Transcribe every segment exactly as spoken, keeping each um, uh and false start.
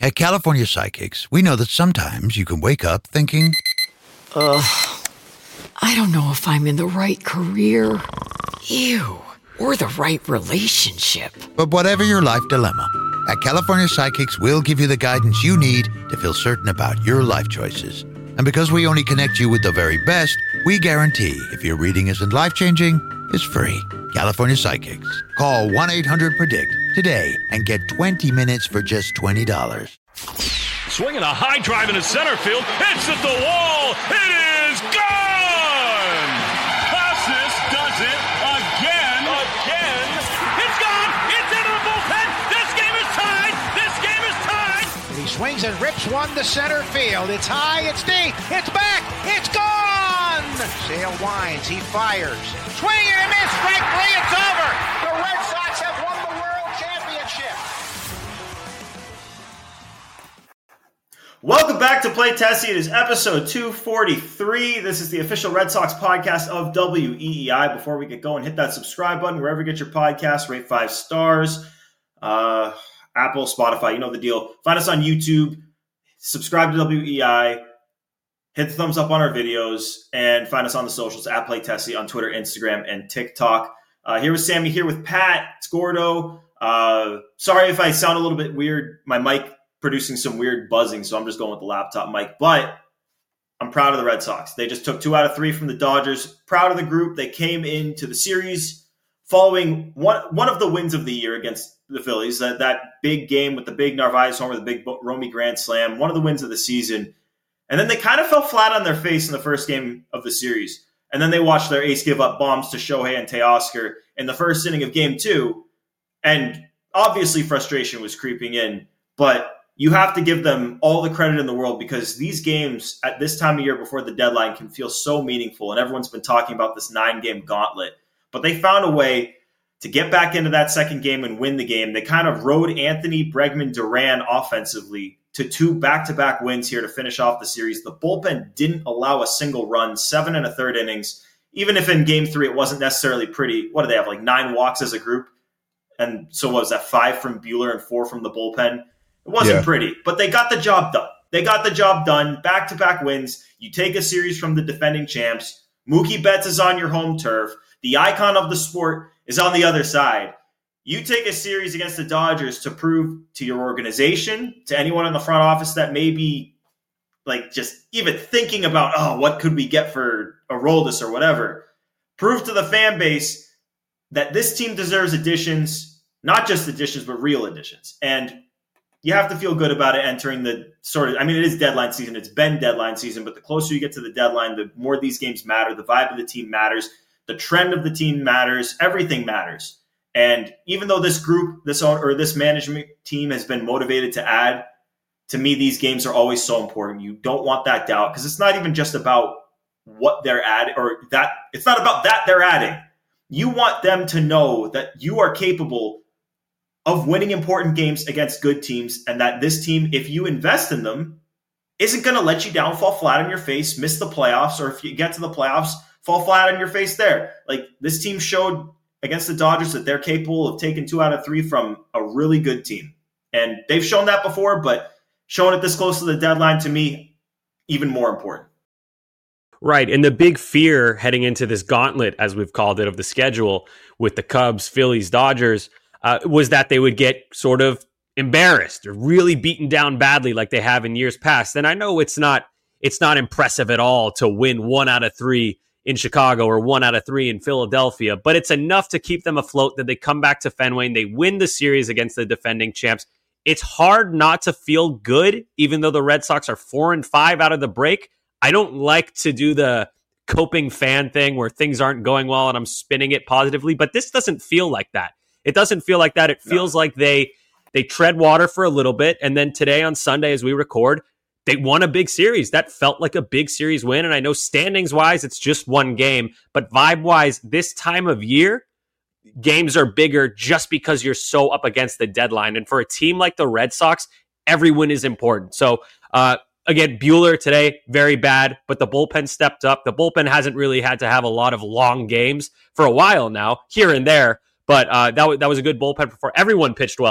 At California Psychics, we know that sometimes you can wake up thinking, Ugh, I don't know if I'm in the right career. Ew, or the right relationship. But whatever your life dilemma, at California Psychics, we'll give you the guidance you need to feel certain about your life choices. And because we only connect you with the very best, we guarantee if your reading isn't life-changing, it's free. California Psychics. Call one eight hundred predict today and get twenty minutes for just twenty dollars. Swinging a high drive into center field. It's at the wall. It is gone! Casas does it again. Again. It's gone. It's into the bullpen. This game is tied. This game is tied. And he swings and rips one to center field. It's high. It's deep. It's back. It's gone! Sale winds. He fires. Swing and a miss. Strike three. It's over. The Red Sox have won the World Championship. Welcome back to Play Tessie. It is episode two forty-three. This is the official Red Sox podcast of W E E I. Before we get going, hit that subscribe button wherever you get your podcasts. Rate five stars. Uh, Apple, Spotify, you know the deal. Find us on YouTube. Subscribe to W E E I. Hit the thumbs up on our videos. And find us on the socials at Play Tessie on Twitter, Instagram, and TikTok. Uh, here with Sammy, here with Pat. It's Gordo. Uh, sorry if I sound a little bit weird. My mic producing some weird buzzing, so I'm just going with the laptop mic. But I'm proud of the Red Sox. They just took two out of three from the Dodgers. Proud of the group. They came into the series following one one of the wins of the year against the Phillies, that, that big game with the big Narvaez homer, the big Romy grand slam, one of the wins of the season. And then they kind of fell flat on their face in the first game of the series. And then they watched their ace give up bombs to Shohei and Teoscar in the first inning of game two. And obviously frustration was creeping in, but you have to give them all the credit in the world because these games at this time of year before the deadline can feel so meaningful. And everyone's been talking about this nine-game gauntlet. But they found a way to get back into that second game and win the game. They kind of rode Anthony, Bregman, Duran offensively to two back-to-back wins here to finish off the series. The bullpen didn't allow a single run, seven and a third innings. Even if in game three it wasn't necessarily pretty. What do they have, like nine walks as a group? And so what was that, five from Buehler and four from the bullpen? It wasn't yeah. pretty, but they got the job done. They got the job done. Back-to-back wins. You take a series from the defending champs. Mookie Betts is on your home turf. The icon of the sport is on the other side. You take a series against the Dodgers to prove to your organization, to anyone in the front office that may be like just even thinking about, oh, what could we get for Aroldis or whatever. Prove to the fan base that this team deserves additions, not just additions, but real additions. And you have to feel good about it entering the sort of, I mean, it is deadline season. It's been deadline season, but the closer you get to the deadline, the more these games matter. The vibe of the team matters. The trend of the team matters. Everything matters. And even though this group, this or this management team has been motivated to add, to me, these games are always so important. You don't want that doubt because it's not even just about what they're adding or that it's not about that they're adding. You want them to know that you are capable of winning important games against good teams, and that this team, if you invest in them, isn't going to let you down, fall flat on your face, miss the playoffs, or if you get to the playoffs, fall flat on your face there. Like, this team showed against the Dodgers that they're capable of taking two out of three from a really good team. And they've shown that before, but showing it this close to the deadline, to me, even more important. Right, and the big fear heading into this gauntlet, as we've called it, of the schedule with the Cubs, Phillies, Dodgers, Uh, was that they would get sort of embarrassed or really beaten down badly like they have in years past. And I know it's not it's not impressive at all to win one out of three in Chicago or one out of three in Philadelphia, but it's enough to keep them afloat that they come back to Fenway and they win the series against the defending champs. It's hard not to feel good, even though the Red Sox are four and five out of the break. I don't like to do the coping fan thing where things aren't going well and I'm spinning it positively, but this doesn't feel like that. It doesn't feel like that. It feels no. like they they tread water for a little bit. And then today on Sunday, as we record, they won a big series. That felt like a big series win. And I know standings-wise, it's just one game. But vibe-wise, this time of year, games are bigger just because you're so up against the deadline. And for a team like the Red Sox, every win is important. So, uh, again, Buehler today, very bad. But the bullpen stepped up. The bullpen hasn't really had to have a lot of long games for a while now, here and there. But uh, that, w- that was a good bullpen performance. Everyone pitched well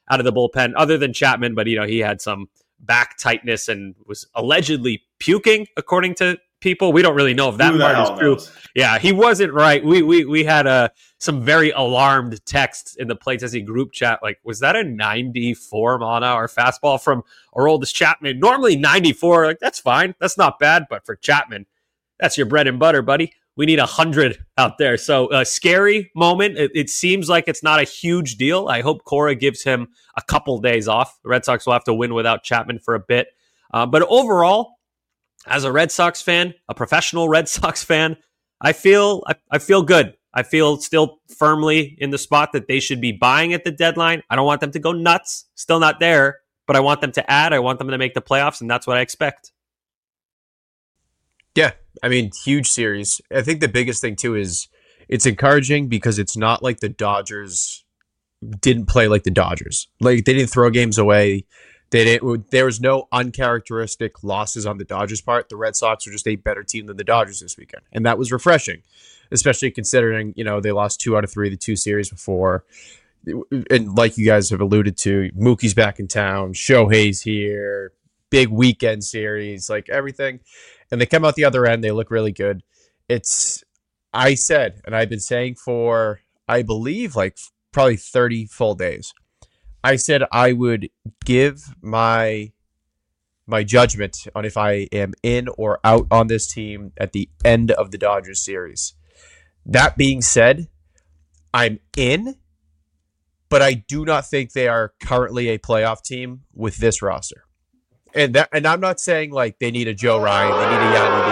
out of the bullpen, other than Chapman. But, you know, he had some back tightness and was allegedly puking, according to people. We don't really know if that Who part is true. knows? Yeah, he wasn't right. We we we had uh, some very alarmed texts in the Play Tessie group chat. Like, was that a ninety-four mile an hour fastball from our oldest Chapman? Normally ninety-four, like that's fine. That's not bad. But for Chapman, that's your bread and butter, buddy. We need one hundred out there. So a scary moment. It, it seems like it's not a huge deal. I hope Cora gives him a couple days off. The Red Sox will have to win without Chapman for a bit. Uh, but overall, as a Red Sox fan, a professional Red Sox fan, I feel I, I feel good. I feel still firmly in the spot that they should be buying at the deadline. I don't want them to go nuts. Still not there, but I want them to add. I want them to make the playoffs, and that's what I expect. Yeah, I mean, huge series. I think the biggest thing, too, is it's encouraging because it's not like the Dodgers didn't play like the Dodgers. Like, they didn't throw games away. They didn't, there was no uncharacteristic losses on the Dodgers' part. The Red Sox were just a better team than the Dodgers this weekend, and that was refreshing, especially considering, you know, they lost two out of three of the two series before. And like you guys have alluded to, Mookie's back in town, Shohei's here, big weekend series, like everything. And they come out the other end, they look really good. It's, I said, and I've been saying for, I believe, like probably thirty full days, I said I would give my my judgment on if I am in or out on this team at the end of the Dodgers series. That being said, I'm in, but I do not think they are currently a playoff team with this roster. And that, and I'm not saying like they need a Joe Ryan, they need a Yandy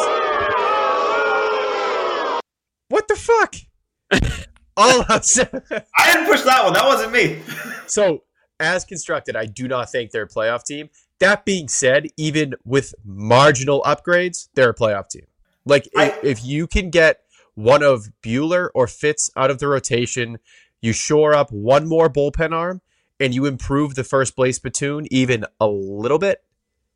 Diaz. What the fuck? All I'm saying. I didn't push that one. That wasn't me. So, as constructed, I do not think they're a playoff team. That being said, even with marginal upgrades, they're a playoff team. Like, I, if, if you can get one of Buehler or Fitz out of the rotation, you shore up one more bullpen arm, and you improve the first place platoon even a little bit,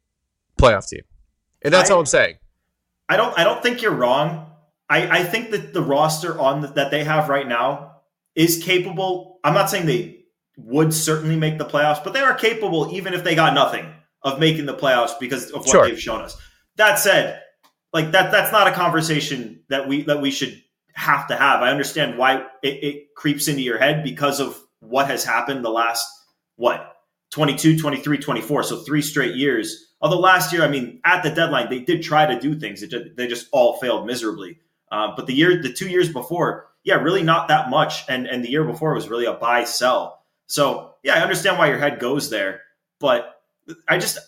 playoff team. And that's I, all I'm saying. I don't I don't think you're wrong. I, I think that the roster on the, that they have right now is capable. I'm not saying they would certainly make the playoffs, but they are capable, even if they got nothing, of making the playoffs because of what Sure. they've shown us. That said, like that that's not a conversation that we that we should have to have. I understand why it, it creeps into your head because of what has happened the last, what, twenty-two, twenty-three, twenty-four, so three straight years. Although last year, I mean, at the deadline, they did try to do things. It just, they just all failed miserably. Uh, but the year, the two years before, yeah, really not that much. And and the year before was really a buy sell. So yeah, I understand why your head goes there. But I just,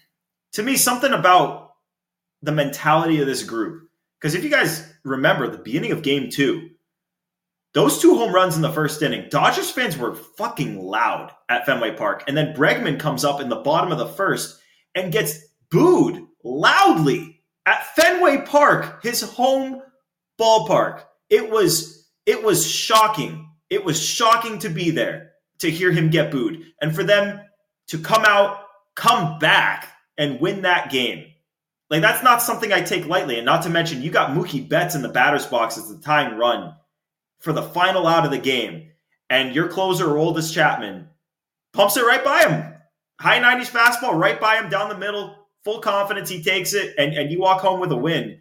to me, something about the mentality of this group. Because if you guys remember the beginning of game two, those two home runs in the first inning, Dodgers fans were fucking loud at Fenway Park. And then Bregman comes up in the bottom of the first and gets booed loudly at Fenway Park, his home ballpark. It was it was shocking. It was shocking to be there, to hear him get booed. And for them to come out, come back, and win that game. Like, that's not something I take lightly. And not to mention, you got Mookie Betts in the batter's box as the tying run for the final out of the game. And your closer, Aroldis Chapman, pumps it right by him. High nineties fastball right by him down the middle. Full confidence he takes it, and, and you walk home with a win.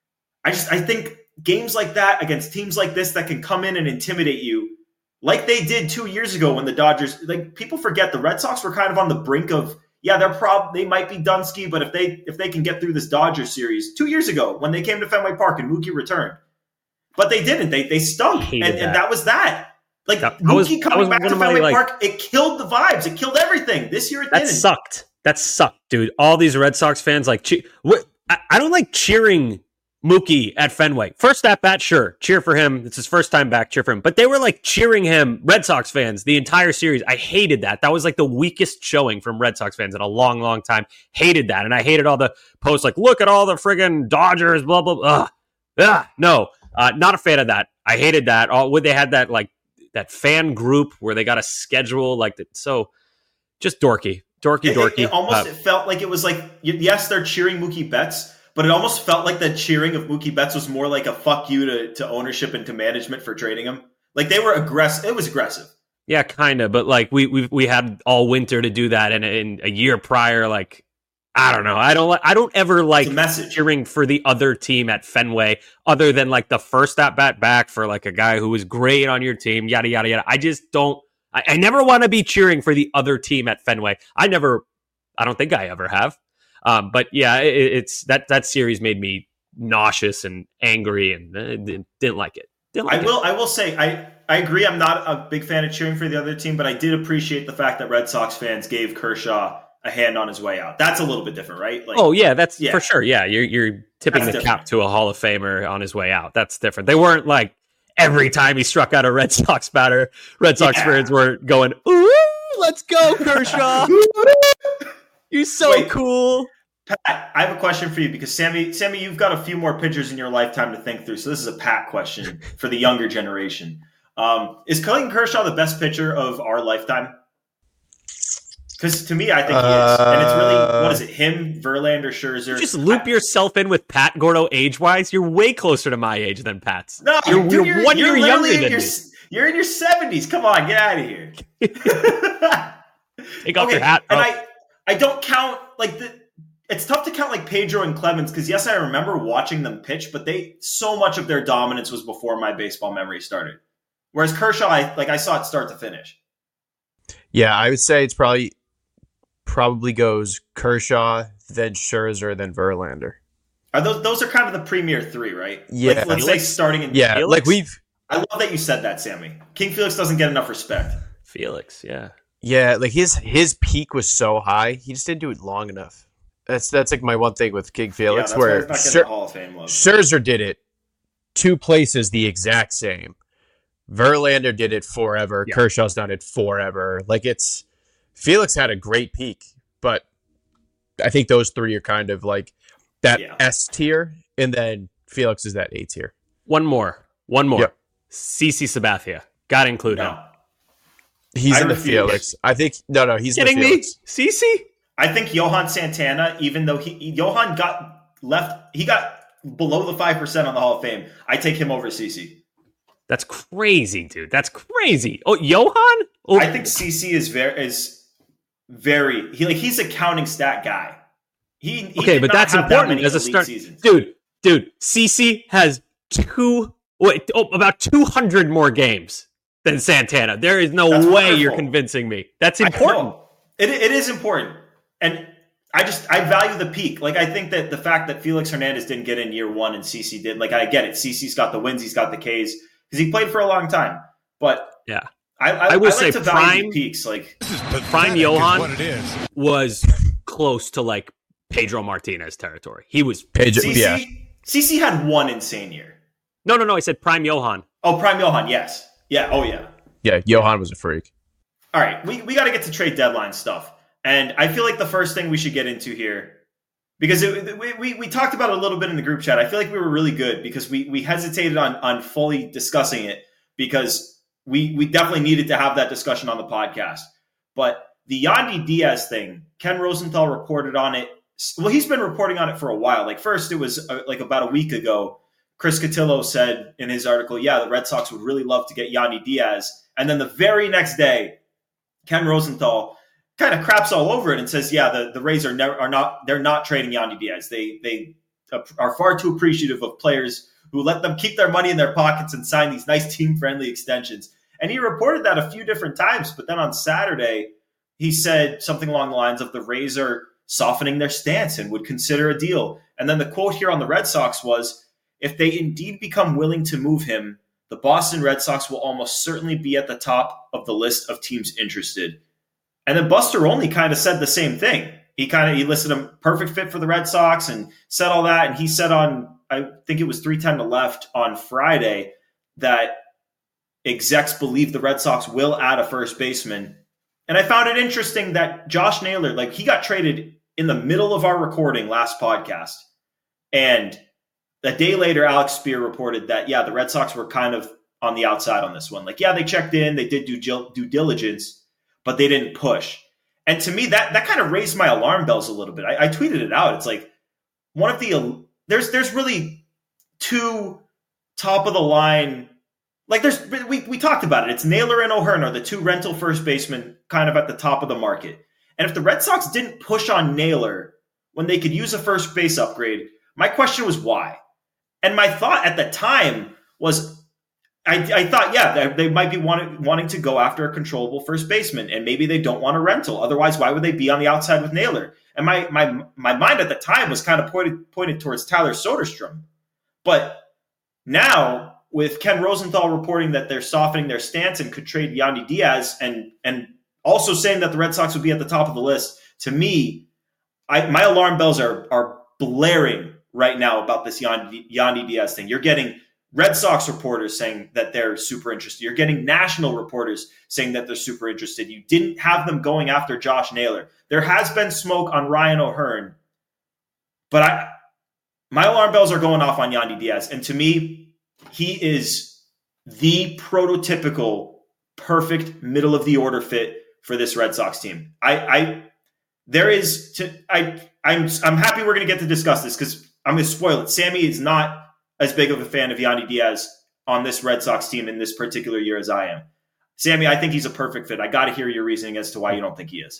I just I think games like that against teams like this that can come in and intimidate you, like they did two years ago when the Dodgers, like people forget the Red Sox were kind of on the brink of, yeah, they're prob they might be Dunsky, but if they if they can get through this Dodgers series two years ago when they came to Fenway Park and Mookie returned, but they didn't. They they stunk, and, that. and that was that. Like that, Mookie was, coming back to Fenway my, like, Park, it killed the vibes. It killed everything. This year it that didn't. sucked. That sucked, dude. All these Red Sox fans like che- what, I, I don't like cheering Mookie at Fenway. First at bat, sure, cheer for him. It's his first time back, cheer for him. But they were like cheering him, Red Sox fans, the entire series. I hated that. That was like the weakest showing from Red Sox fans in a long, long time. Hated that, and I hated all the posts like, "Look at all the friggin' Dodgers," blah blah blah. Ugh. Ugh. No, uh, not a fan of that. I hated that. All when they had that like that fan group where they got a schedule like that. So just dorky, dorky, It, dorky. it, it almost uh, it felt like it was like, yes, they're cheering Mookie Betts, but it almost felt like the cheering of Mookie Betts was more like a fuck you to, to ownership and to management for trading him. Like they were aggressive. It was aggressive. Yeah, kind of. But like we we we had all winter to do that, and in a year prior, like I don't know. I don't like. I don't ever like cheering for the other team at Fenway, other than like the first at bat back for like a guy who was great on your team. Yada yada yada. I just don't. I, I never want to be cheering for the other team at Fenway. I never. I don't think I ever have. Um, but yeah, it, it's that that series made me nauseous and angry, and uh, didn't, didn't like it. Didn't like I will. It. I will say. I. I agree. I'm not a big fan of cheering for the other team, but I did appreciate the fact that Red Sox fans gave Kershaw a hand on his way out. That's a little bit different, right? Like, oh yeah, that's yeah. for sure. Yeah, you're you're tipping that's the different. cap to a Hall of Famer on his way out. That's different. They weren't like every time he struck out a Red Sox batter, Red Sox yeah. fans were going, "Ooh, let's go, Kershaw! You're so Wait, cool." Pat, I have a question for you because Sammy, Sammy, you've got a few more pitchers in your lifetime to think through. So this is a Pat question for the younger generation. Um, is Clayton Kershaw the best pitcher of our lifetime? Because to me, I think he is. And it's really, what is it, him, Verlander, Scherzer? You just loop I, yourself in with Pat Gordo age-wise. You're way closer to my age than Pat's. No, you're, dude, you're, you're one you're year younger than your, me. You're in your seventies. Come on, get out of here. Take off okay, your hat, bro. And I, I don't count, like, the, it's tough to count, like, Pedro and Clemens, because, yes, I remember watching them pitch, but they, so much of their dominance was before my baseball memory started. Whereas Kershaw, I, like I saw it start to finish. Yeah, I would say it's probably probably goes Kershaw, then Scherzer, then Verlander. Are those those are kind of the premier three, right? Yeah. Like, let's Felix? say starting in yeah, Felix. like we've. I love that you said that, Sammy. King Felix doesn't get enough respect. Felix, yeah, yeah, like his his peak was so high, he just didn't do it long enough. That's that's like my one thing with King Felix, yeah, where why Scher- Hall of Fame love. Scherzer did it two places the exact same. Verlander did it forever. Yeah. Kershaw's done it forever. Like it's Felix had a great peak, but I think those three are kind of like that yeah. S tier, and then Felix is that A tier. One more, one more. Yep. CeCe Sabathia, gotta include no. him. He's I in refuse. the Felix. I think no, no, he's kidding in the Felix. me. CeCe. I think Johan Santana, even though he Johan got left, he got below the five percent on the Hall of Fame. I take him over CeCe. That's crazy, dude. That's crazy. Oh, Johan? Oh. I think CeCe is very is very he like he's a counting stat guy. He, he okay, but that's important that as a start, seasons. dude. Dude, CeCe has two wait oh, about two hundred more games than Santana. There is no that's way wonderful. You're convincing me. That's important. It it is important, and I just I value the peak. Like I think that the fact that Felix Hernandez didn't get in year one and CeCe did, like I get it. CeCe's got the wins, he's got the Ks. Because he played for a long time, but yeah, I, I, I will I say like to prime peaks. Like prime Johan what it is. was close to like Pedro Martinez territory. He was Pedro. CeCe, yeah, CeCe had one insane year. No, no, no. I said prime Johan. Oh, prime Johan. Yes. Yeah. Oh, yeah. Yeah. Johan was a freak. All right, we we got to get to trade deadline stuff, and I feel like the first thing we should get into here. Because it, we, we we talked about it a little bit in the group chat. I feel like we were really good because we we hesitated on on fully discussing it because we we definitely needed to have that discussion on the podcast. But the Yandy Diaz thing, Ken Rosenthal reported on it. Well, he's been reporting on it for a while. Like first, it was uh, like about a week ago. Chris Cotillo said in his article, "Yeah, the Red Sox would really love to get Yandy Diaz." And then the very next day, Ken Rosenthal kind of craps all over it and says, yeah, the, the Rays are never are not they're not trading Yandy Diaz. They they are far too appreciative of players who let them keep their money in their pockets and sign these nice team-friendly extensions. And he reported that a few different times, but then on Saturday, he said something along the lines of the Rays are softening their stance and would consider a deal. And then the quote here on the Red Sox was, if they indeed become willing to move him, the Boston Red Sox will almost certainly be at the top of the list of teams interested. And then Buster Olney kind of said the same thing. He kind of he listed him perfect fit for the Red Sox and said all that. And he said on, I think it was three ten to left on Friday, that execs believe the Red Sox will add a first baseman. And I found it interesting that Josh Naylor, like he got traded in the middle of our recording last podcast. And a day later, Alex Spear reported that, yeah, the Red Sox were kind of on the outside on this one. Like, yeah, they checked in, they did do due diligence, but they didn't push. And to me, that that kind of raised my alarm bells a little bit. I, I tweeted it out. It's like one of the there's there's really two top of the line like there's we we talked about it. It's Naylor and O'Hearn are the two rental first basemen kind of at the top of the market. And if the Red Sox didn't push on Naylor when they could use a first base upgrade, my question was why? And my thought at the time was, I, I thought, yeah, they, they might be wanting, wanting to go after a controllable first baseman, and maybe they don't want a rental. Otherwise, why would they be on the outside with Naylor? And my my my mind at the time was kind of pointed pointed towards Tyler Soderstrom. But now, with Ken Rosenthal reporting that they're softening their stance and could trade Yandy Diaz, and and also saying that the Red Sox would be at the top of the list, to me, I, my alarm bells are are blaring right now about this Yandy, Yandy Diaz thing. You're getting Red Sox reporters saying that they're super interested. You're getting national reporters saying that they're super interested. You didn't have them going after Josh Naylor. There has been smoke on Ryan O'Hearn, but I, my alarm bells are going off on Yandy Diaz. And to me, he is the prototypical perfect middle of the order fit for this Red Sox team. I, I there is to I I'm I'm happy we're going to get to discuss this because I'm going to spoil it. Sammy is not as big of a fan of Yandy Diaz on this Red Sox team in this particular year as I am. Sammy, I think he's a perfect fit. I got to hear your reasoning as to why you don't think he is.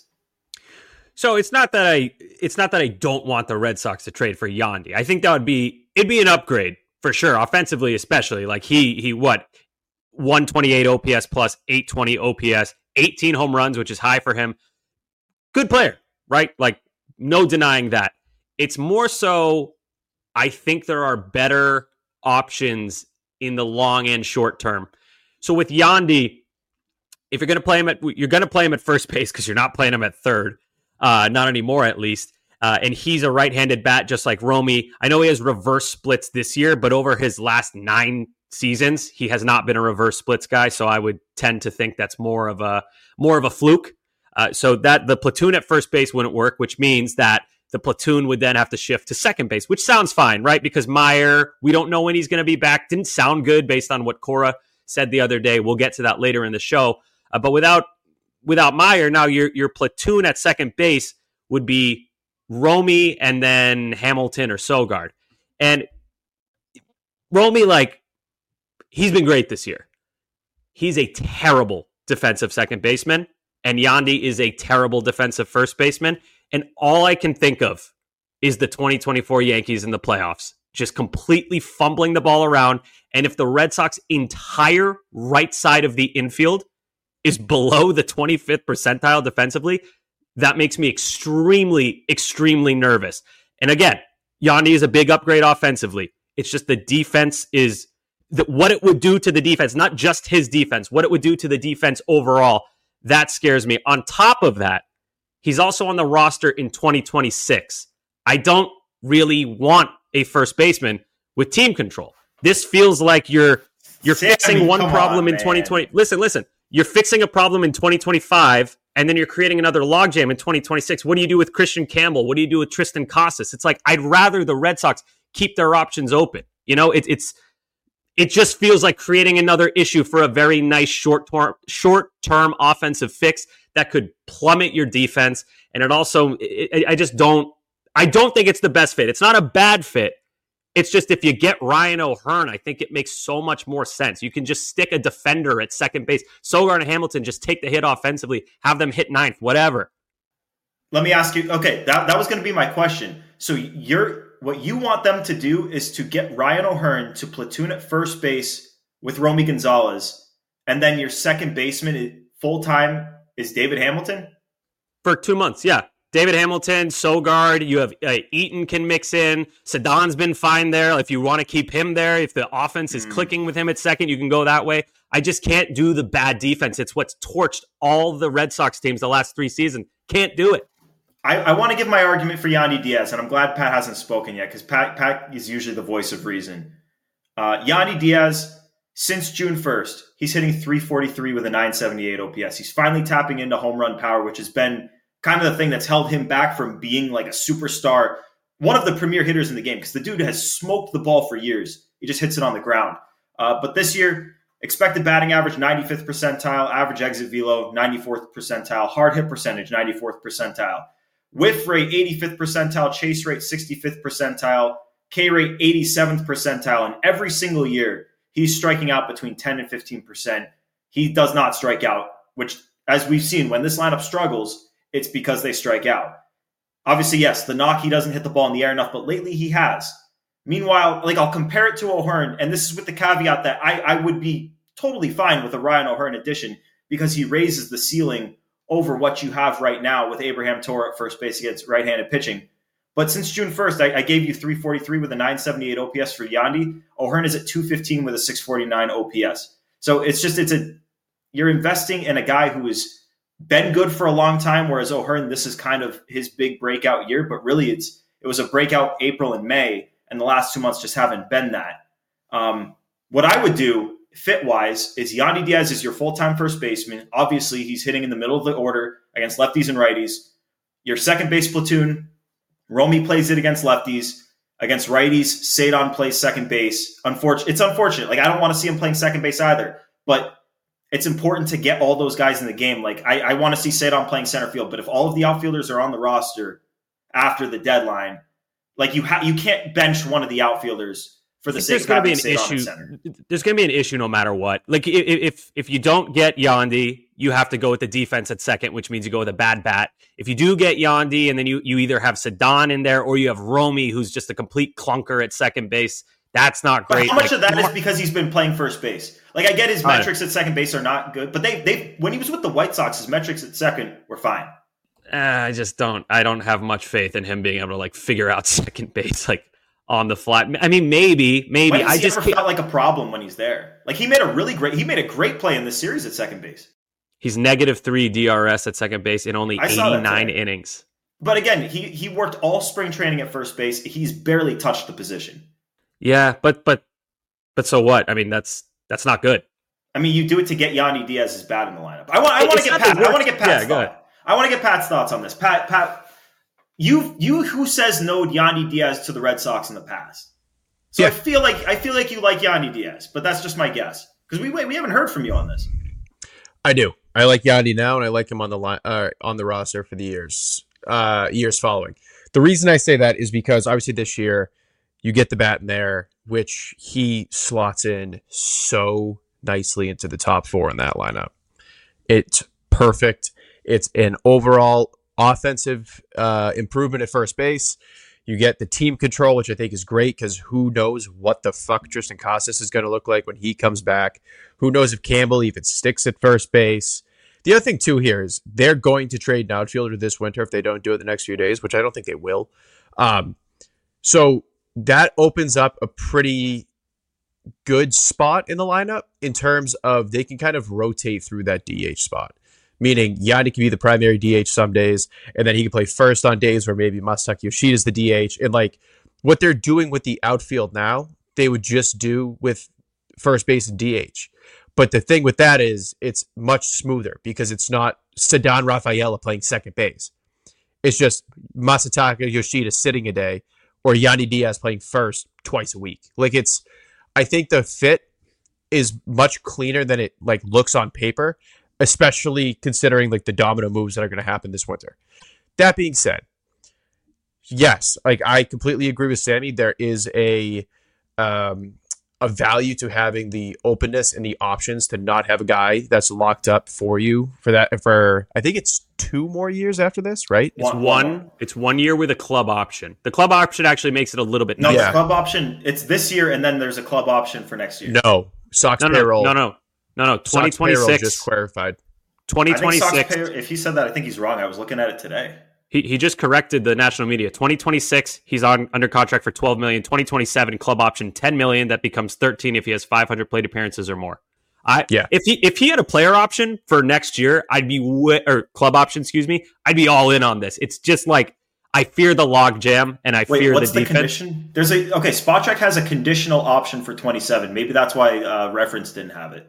So it's not that I it's not that I don't want the Red Sox to trade for Yandy. I think that would be it'd be an upgrade for sure, offensively especially. Like he he what one twenty-eight O P S plus, eight twenty O P S, eighteen home runs, which is high for him. Good player, right? Like no denying that. It's more so I think there are better options in the long and short term. So with Yandy, if you're going to play him at you're going to play him at first base because you're not playing him at third. Uh, not anymore, at least. Uh, and he's a right-handed bat, just like Romy. I know he has reverse splits this year, but over his last nine seasons, he has not been a reverse splits guy. So I would tend to think that's more of a more of a fluke. Uh, so that the platoon at first base wouldn't work, which means that the platoon would then have to shift to second base, which sounds fine, right? Because Meyer, we don't know when he's going to be back. Didn't sound good based on what Cora said the other day. We'll get to that later in the show. Uh, but without Without Meyer, now your your platoon at second base would be Romy and then Hamilton or Sogard. And Romy, like, he's been great this year. He's a terrible defensive second baseman, and Yandy is a terrible defensive first baseman. And all I can think of is the twenty twenty-four Yankees in the playoffs, just completely fumbling the ball around. And if the Red Sox entire right side of the infield is below the twenty-fifth percentile defensively, that makes me extremely, extremely nervous. And again, Yandy is a big upgrade offensively. It's just the defense is the, what it would do to the defense, not just his defense, what it would do to the defense overall. That scares me. On top of that, he's also on the roster in twenty twenty-six. I don't really want a first baseman with team control. This feels like you're you're Sammy, fixing one problem on, in twenty twenty. Listen, listen. You're fixing a problem in twenty twenty-five, and then you're creating another logjam in twenty twenty-six. What do you do with Christian Campbell? What do you do with Tristan Casas? It's like, I'd rather the Red Sox keep their options open. You know, it, it's it just feels like creating another issue for a very nice short-term short-term offensive fix that could plummet your defense. And it also, it, I just don't, I don't think it's the best fit. It's not a bad fit. It's just if you get Ryan O'Hearn, I think it makes so much more sense. You can just stick a defender at second base. Sogard and Hamilton just take the hit offensively, have them hit ninth, whatever. Let me ask you, okay, that, that was going to be my question. So you're what you want them to do is to get Ryan O'Hearn to platoon at first base with Romy Gonzalez, and then your second baseman full-time is David Hamilton? For two months, yeah. David Hamilton, Sogard, you have uh, Eaton can mix in. Sedon's been fine there. If you want to keep him there, if the offense is mm. clicking with him at second, you can go that way. I just can't do the bad defense. It's what's torched all the Red Sox teams the last three seasons. Can't do it. I, I want to give my argument for Yandy Diaz, and I'm glad Pat hasn't spoken yet because Pat, Pat is usually the voice of reason. Uh, Yandy Diaz, since June first, he's hitting three forty-three with a nine seventy-eight O P S. He's finally tapping into home run power, which has been kind of the thing that's held him back from being like a superstar, one of the premier hitters in the game, because the dude has smoked the ball for years. He just hits it on the ground. Uh, but this year, expected batting average, ninety-fifth percentile, average exit velo, ninety-fourth percentile, hard hit percentage, ninety-fourth percentile, whiff rate, eighty-fifth percentile, chase rate, sixty-fifth percentile, K rate, eighty-seventh percentile. And every single year, he's striking out between ten and fifteen percent. He does not strike out, which, as we've seen, when this lineup struggles, it's because they strike out. Obviously, yes, the knock, he doesn't hit the ball in the air enough, but lately he has. Meanwhile, like I'll compare it to O'Hearn, and this is with the caveat that I, I would be totally fine with a Ryan O'Hearn addition because he raises the ceiling over what you have right now with Abraham Toro at first base against right-handed pitching. But since June first, I, I gave you three forty-three with a nine seventy-eight O P S for Yandy. O'Hearn is at two fifteen with a six forty-nine O P S. So it's just, it's a, you're investing in a guy who has been good for a long time, whereas O'Hearn, this is kind of his big breakout year, but really it's, it was a breakout April and May, and the last two months just haven't been that. Um, what I would do fit-wise is Yandy Diaz is your full-time first baseman. Obviously, he's hitting in the middle of the order against lefties and righties. Your second base platoon, Romy plays it against lefties. Against righties, Cedon plays second base. Unfortunate, it's unfortunate. Like, I don't want to see him playing second base either, but it's important to get all those guys in the game. Like, I, I want to see Cedon playing center field, but if all of the outfielders are on the roster after the deadline, like you ha- you can't bench one of the outfielders for the sake of having Cedon in center. There's going to be an issue no matter what. Like, if if, if you don't get Yandy, you have to go with the defense at second, which means you go with a bad bat. If you do get Yandy, and then you, you either have Cedon in there or you have Romy, who's just a complete clunker at second base, that's not great. But how much like, of that is because he's been playing first base? Like, I get his uh, metrics at second base are not good, but they they when he was with the White Sox, his metrics at second were fine. Uh, I just don't. I don't have much faith in him being able to like figure out second base like on the fly. I mean, maybe, maybe. I just just never felt like a problem when he's there. Like, he made a really great. He made a great play in this series at second base. He's negative three D R S at second base in only eighty-nine innings. But again, he he worked all spring training at first base. He's barely touched the position. Yeah, but but but so what? I mean, that's that's not good. I mean, you do it to get Yandy Diaz's bat in the lineup. I want I want to get Pat. I want to get Pat's yeah, go thought. ahead. I want to get Pat's thoughts on this. Pat Pat, you you who says no Yandy Diaz to the Red Sox in the past? So yeah. I feel like I feel like you like Yandy Diaz, but that's just my guess because we we haven't heard from you on this. I do. I like Yandy now, and I like him on the line uh, on the roster for the years uh, years following. The reason I say that is because obviously this year you get the bat in there, which he slots in so nicely into the top four in that lineup. It's perfect. It's an overall offensive uh, improvement at first base. You get the team control, which I think is great because who knows what the fuck Tristan Casas is going to look like when he comes back. Who knows if Campbell even sticks at first base. The other thing, too, here is they're going to trade an outfielder this winter if they don't do it the next few days, which I don't think they will. Um, so that opens up a pretty good spot in the lineup in terms of they can kind of rotate through that D H spot. Meaning Yandy can be the primary D H some days, and then he can play first on days where maybe Masataka Yoshida is the D H. And like what they're doing with the outfield now, they would just do with first base and D H. But the thing with that is it's much smoother because it's not Cedon Rafaela playing second base. It's just Masataka Yoshida sitting a day or Yandy Diaz playing first twice a week. Like it's, I think the fit is much cleaner than it like looks on paper, especially considering like the domino moves that are going to happen this winter. That being said, yes, like I completely agree with Sammy. There is a um, a value to having the openness and the options to not have a guy that's locked up for you for that for I think it's two more years after this, right? It's one. one it's one year with a club option. The club option actually makes it a little bit. No, nicer. the club option. It's this year, and then there's a club option for next year. No, Sox no, no, payroll. No, no, no, no. Twenty twenty six just clarified. Twenty twenty six. If he said that, I think he's wrong. I was looking at it today. He he just corrected the national media. twenty twenty-six, he's on under contract for twelve million dollars. twenty twenty-seven, club option ten million dollars. That becomes thirteen if he has five hundred plate appearances or more. I yeah. If he if he had a player option for next year, I'd be w- or club option, excuse me, I'd be all in on this. It's just like I fear the log jam and I Wait, fear what's the the defense. Condition? There's a okay. Spotrac has a conditional option for twenty-seven. Maybe that's why uh, Reference didn't have it.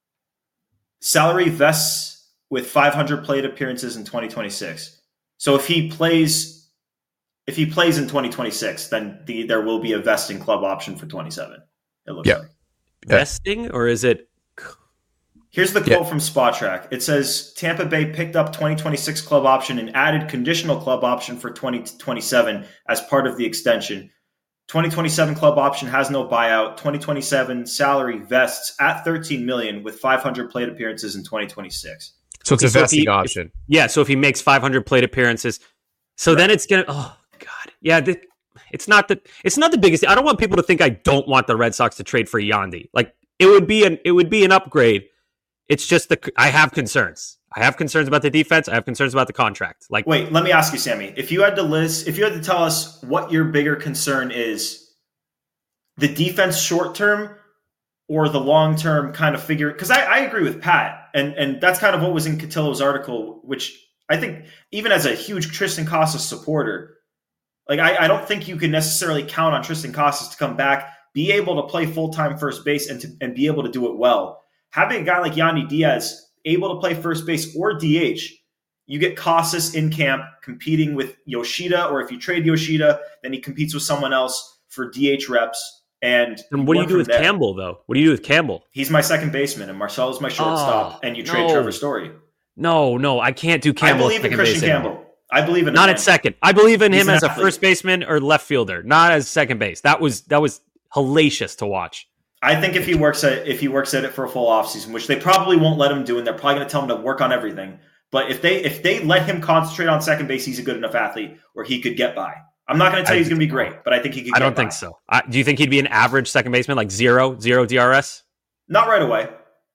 Salary vests with five hundred plate appearances in twenty twenty-six. So if he plays, if he plays in twenty twenty-six, then the, there will be a vesting club option for twenty-seven. It looks yeah. like vesting, or is it? Here's the quote yeah. from Spotrac. It says Tampa Bay picked up twenty twenty-six club option and added conditional club option for twenty twenty-seven as part of the extension. twenty twenty-seven club option has no buyout. twenty twenty-seven salary vests at thirteen million dollars with five hundred plate appearances in twenty twenty-six. So it's a So if vesting he- option. Yeah, so if he makes five hundred plate appearances, so then it's gonna. Oh God, yeah. The, it's not the. It's not the biggest. I don't want people to think I don't want the Red Sox to trade for Yandy. Like it would be an. It would be an upgrade. It's just the. I have concerns. I have concerns about the defense. I have concerns about the contract. Like, Wait, let me ask you, Sammy. If you had to list, if you had to tell us what your bigger concern is, the defense short term or the long term kind of figure, because I, I agree with Pat, and and that's kind of what was in Cotillo's article, which I think even as a huge Tristan Casas supporter, like I, I don't think you can necessarily count on Tristan Casas to come back, be able to play full time first base, and to and be able to do it well. Having a guy like Yandy Diaz able to play first base or D H, you get Casas in camp competing with Yoshida, or if you trade Yoshida, then he competes with someone else for D H reps. And, and what do you work do from with there. Campbell though? What do you do with Campbell? He's my second baseman, and Marcell is my shortstop, Oh, and you trade no. Trevor Story. No, no, I can't do I Campbell. believe at in second Christian base anymore. Campbell. I believe in Not him. at second. I believe in He's him an as a athlete. first baseman or left fielder, not as second base. That was that was hellacious to watch. I think if he works at if he works at it for a full offseason, which they probably won't let him do, and they're probably going to tell him to work on everything. But if they if they let him concentrate on second base, he's a good enough athlete where he could get by. I'm not going to tell I- you he's going to be great, but I think he could. I get don't by. think so. I, do you think he'd be an average second baseman, like zero, zero D R S? Not right away.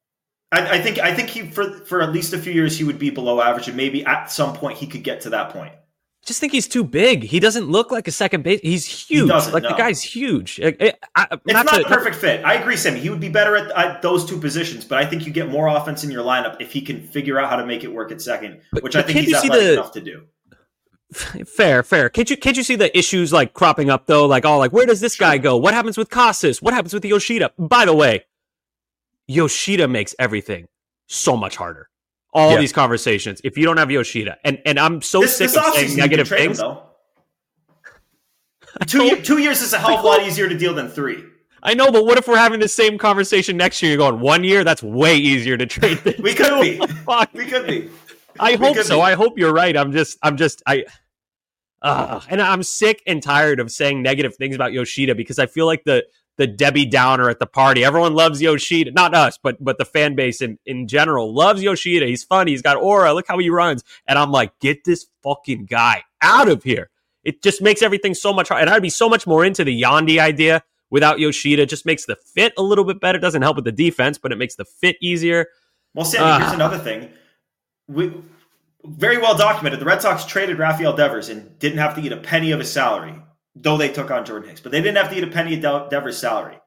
I, I think I think he for for at least a few years he would be below average, and maybe at some point he could get to that point. Just think he's too big. He doesn't look like a second base. He's huge. doesn't, like no. the guy's huge. I, I, I- It's not, to- a perfect fit. I agree, Sammy. He would be better at, at those two positions, but I think you get more offense in your lineup if he can figure out how to make it work at second, But- which but I think can't he's you see athletic the- enough to do. Fair, fair. Can't you can't you see the issues like cropping up though? Like, oh, like where does this guy go? What happens with Casas? What happens with Yoshida? By the way, Yoshida makes everything so much harder. All Yeah. these conversations. If you don't have Yoshida, and and I'm so This, sick this of offseason, saying you negative can trade him, things. though. Two, year, two years is a hell of a lot easier to deal than three. I know, but what if we're having the same conversation next year? You're going one year. That's way easier to trade. Than We could two. be. Fuck. We could be. I We hope could so. be. I hope you're right. I'm just, I'm just, I, uh, and I'm sick and tired of saying negative things about Yoshida because I feel like the the Debbie Downer at the party. Everyone loves Yoshida, not us, but but the fan base in in general loves Yoshida. He's funny. He's got aura. Look how he runs. And I'm like, get this fucking guy out of here. It just makes everything so much harder. And I'd be so much more into the Yandy idea without Yoshida. It just makes the fit a little bit better. Doesn't help with the defense, but it makes the fit easier. Well, Sammy, Ah. here's another thing. We very well documented. The Red Sox traded Rafael Devers and didn't have to eat a penny of his salary, though they took on Jordan Hicks. But they didn't have to eat a penny of De- Devers' salary.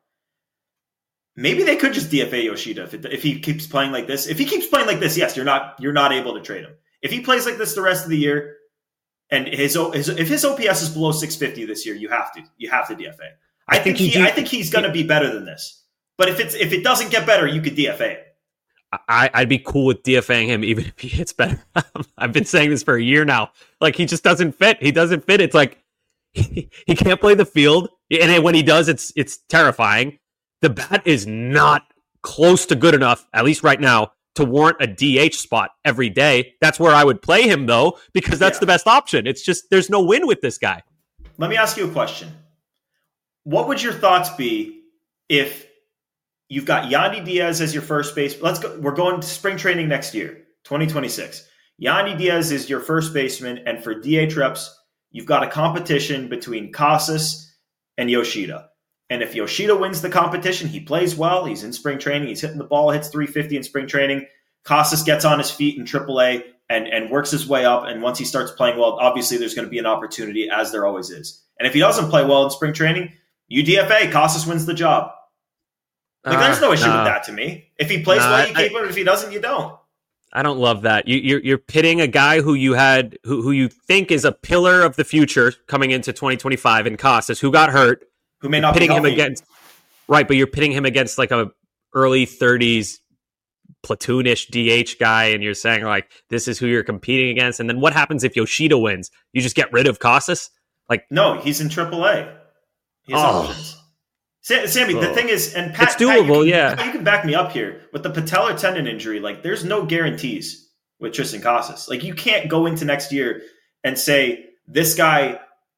Maybe they could just D F A Yoshida if, it, if he keeps playing like this. If he keeps playing like this, yes, you're not you're not able to trade him. If he plays like this the rest of the year, and his, his if his O P S is below six fifty this year, you have to you have to D F A. I, I think, think you he do- I think he's going to be better than this. But if it's if it doesn't get better, you could D F A it. I, I'd be cool with DFAing him even if he hits better. I've been saying this for a year now. Like, he just doesn't fit. He doesn't fit. It's like he, he can't play the field. And then when he does, it's it's terrifying. The bat is not close to good enough, at least right now, to warrant a D H spot every day. That's where I would play him, though, because that's Yeah. the best option. It's just there's no win with this guy. Let me ask you a question. What would your thoughts be if you've got Yandy Diaz as your first base? Let's go. We're going to spring training next year, twenty twenty-six. Yandy Diaz is your first baseman, and for D H reps, you've got a competition between Casas and Yoshida. And if Yoshida wins the competition, he plays well. He's in spring training. He's hitting the ball, hits three fifty in spring training. Casas gets on his feet in triple A and, and works his way up. And once he starts playing well, obviously there's going to be an opportunity, as there always is. And if he doesn't play well in spring training, you D F A. Casas wins the job. Like, there's no issue Uh, with that to me. If he plays Nah, well, you I- keep him. If he doesn't, you don't. I don't love that. You, you're you're pitting a guy who you had who who you think is a pillar of the future coming into twenty twenty-five in Casas, who got hurt. Who may not be pitting him healthy. against right, but you're pitting him against like a early thirties platoonish D H guy, and you're saying like this is who you're competing against. And then what happens if Yoshida wins? You just get rid of Casas? Like No, he's in triple A. He has Oh. options. Sa- Sammy, the Oh. thing is, and Pat, It's Pat, you doable, can- yeah. you can back me up here. With the patellar tendon injury, like, there's no guarantees with Tristan Casas. Like, you can't go into next year and say, this guy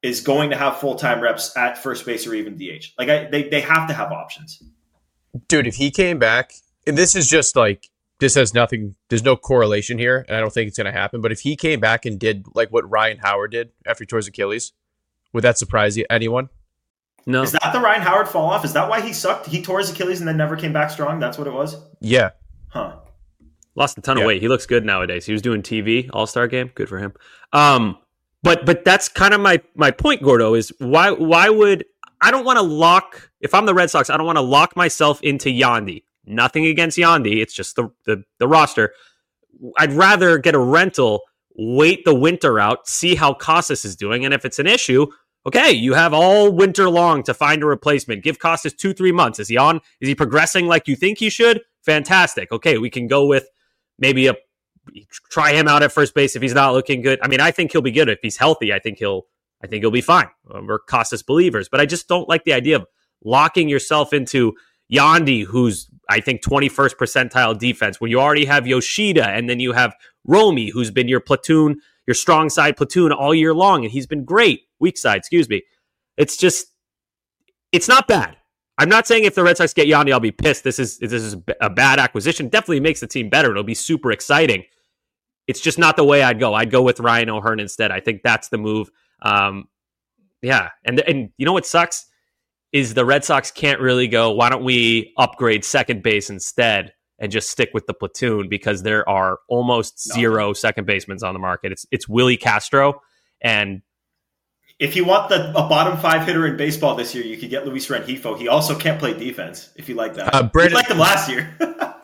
is going to have full-time reps at first base or even D H. Like I, they, they have to have options. Dude, if he came back, and this is just like, this has nothing, there's no correlation here, and I don't think it's going to happen, but if he came back and did like what Ryan Howard did after he tore his Achilles, would that surprise you, anyone? No. Is that the Ryan Howard fall off? Is that why he sucked? He tore his Achilles and then never came back strong? That's what it was? Yeah. Huh. Lost a ton Yeah. of weight. He looks good nowadays. He was doing T V All-Star game. Good for him. Um, but but that's kind of my my point, Gordo, is why why would I don't want to lock if I'm the Red Sox, I don't want to lock myself into Yandy. Nothing against Yandy. It's just the, the the roster. I'd rather get a rental, wait the winter out, see how Costas is doing, and if it's an issue, okay, you have all winter long to find a replacement. Give Costas two, three months. Is he on? Is he progressing like you think he should? Fantastic. Okay, we can go with maybe a try him out at first base if he's not looking good. I mean, I think he'll be good if he's healthy. I think he'll. I think he'll be fine. We're Costas believers, but I just don't like the idea of locking yourself into Yandy, who's I think twenty-first percentile defense, when you already have Yoshida and then you have Romy, who's been your platoon, your strong side platoon all year long, and he's been great. Weak side, excuse me. It's just, it's not bad. I'm not saying if the Red Sox get Yandy, I'll be pissed. This is this is a bad acquisition. Definitely makes the team better. It'll be super exciting. It's just not the way I'd go. I'd go with Ryan O'Hearn instead. I think that's the move. Um, yeah, and and you know what sucks is the Red Sox can't really go, why don't we upgrade second base instead and just stick with the platoon, because there are almost no. zero second basemen on the market. It's it's Willie Castro, and if you want the a bottom five hitter in baseball this year, you could get Luis Rengifo. He also can't play defense, if you like that. Uh, Brandon, you liked him last year.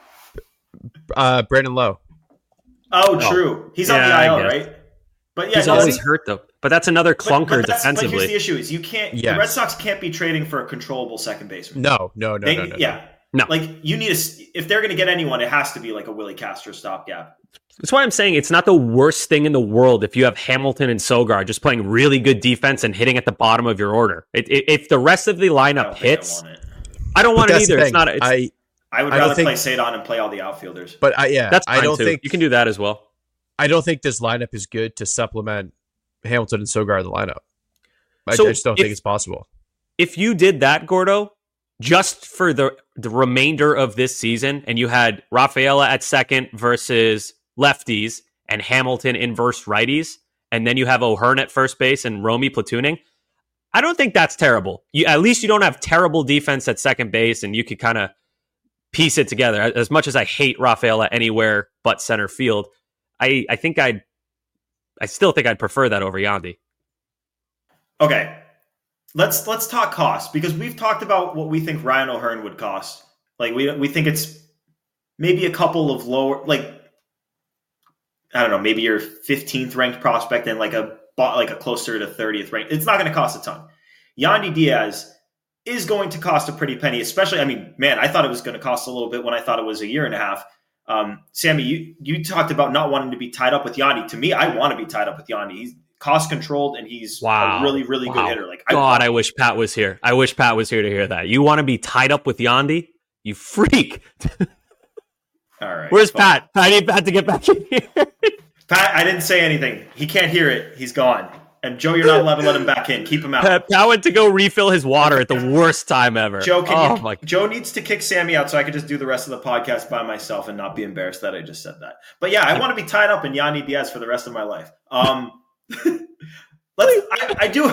uh, Brandon Lowe. Oh, true. Oh. He's yeah, on the I L, right? But yeah, he's always he? hurt though. But that's another clunker but, but defensively. But here's the issue: is you can't. Yes. The Red Sox can't be trading for a controllable second baseman. No, no, no, they, no, no. Yeah, no. Like you need a. If they're going to get anyone, it has to be like a Willie Castro stopgap. That's why I'm saying it's not the worst thing in the world if you have Hamilton and Sogard just playing really good defense and hitting at the bottom of your order. It, it, if the rest of the lineup I hits, I, I don't want it either. It's not. It's, I I would rather I play Cedon and play all the outfielders. But I, yeah, that's I don't too. think you can do that as well. I don't think this lineup is good to supplement Hamilton and Sogard in the lineup. I, so I just don't if, think it's possible. If you did that, Gordo, just for the the remainder of this season, and you had Rafaela at second versus lefties and Hamilton inverse righties, and then you have O'Hearn at first base and Romy platooning, I don't think that's terrible. You, at least you don't have terrible defense at second base, and you could kind of piece it together. As much as I hate Rafaela anywhere but center field, I, I think I'd I still think I'd prefer that over Yandy. Okay. Let's let's talk cost, because we've talked about what we think Ryan O'Hearn would cost. Like we we think it's maybe a couple of lower, like I don't know, maybe your fifteenth ranked prospect and like a like a closer to thirtieth ranked. It's not going to cost a ton. Yandy Diaz is going to cost a pretty penny, especially. I mean, man, I thought it was going to cost a little bit when I thought it was a year and a half. Um, Sammy, you you talked about not wanting to be tied up with Yandy. To me, I want to be tied up with Yandy. He's cost controlled and he's wow. a really, really wow. good hitter. Like, God, I, I wish Pat was here. I wish Pat was here to hear that. You want to be tied up with Yandy? You freak. All right. Where's fine. Pat? I need Pat to get back in here. Pat, I didn't say anything. He can't hear it. He's gone. And Joe, you're not allowed to let him back in. Keep him out. Pat, Pat went to go refill his water at the worst time ever. Joe, can oh, you, my. Joe needs to kick Sammy out so I can just do the rest of the podcast by myself and not be embarrassed that I just said that. But yeah, I want to be tied up in Yandy Diaz for the rest of my life. Um, let's. I, I do.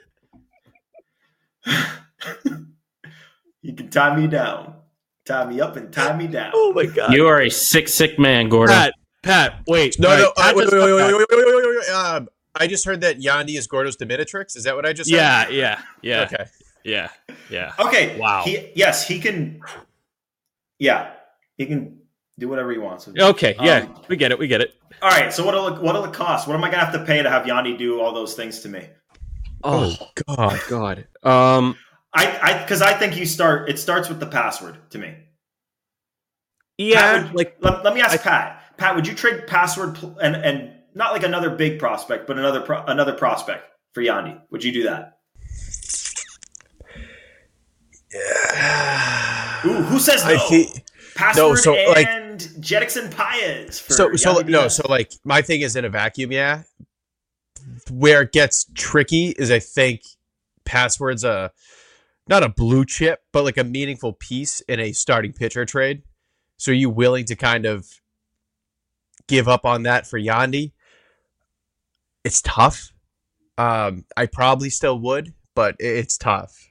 You can tie me down, tie me up, and tie me down. Oh my God! You are a sick, sick man, Gordon. Pat, Pat, wait, no, right, no, Pat uh, wait, wait, wait, wait, wait, wait, wait, wait, wait. Um, I just heard that Yandy is Gordo's Dominatrix. Is that what I just said? Yeah, yeah, yeah. Okay. Yeah, yeah. Okay. Wow. He, yes, he can. Yeah, he can do whatever he wants. Okay, yeah, um, we get it, we get it. All right, so what'll it, what'll it cost? What am I gonna have to pay to have Yandy do all those things to me? Oh, God, God. Um, I, I, because I think you start. It starts with the password to me. Yeah, Pat, would, like let, let me ask I, Pat. Pat, would you trade password pl- and and not like another big prospect, but another pro- another prospect for Yandy? Would you do that? Yeah. Ooh, who says no? I think, Password no, so, and like, Jedickson Paez. For so, so Yandy no, Diaz. so like my thing is in a vacuum. Yeah, where it gets tricky is I think Password's a not a blue chip, but like a meaningful piece in a starting pitcher trade. So are you willing to kind of give up on that for Yandy? It's tough. Um, I probably still would, but it's tough.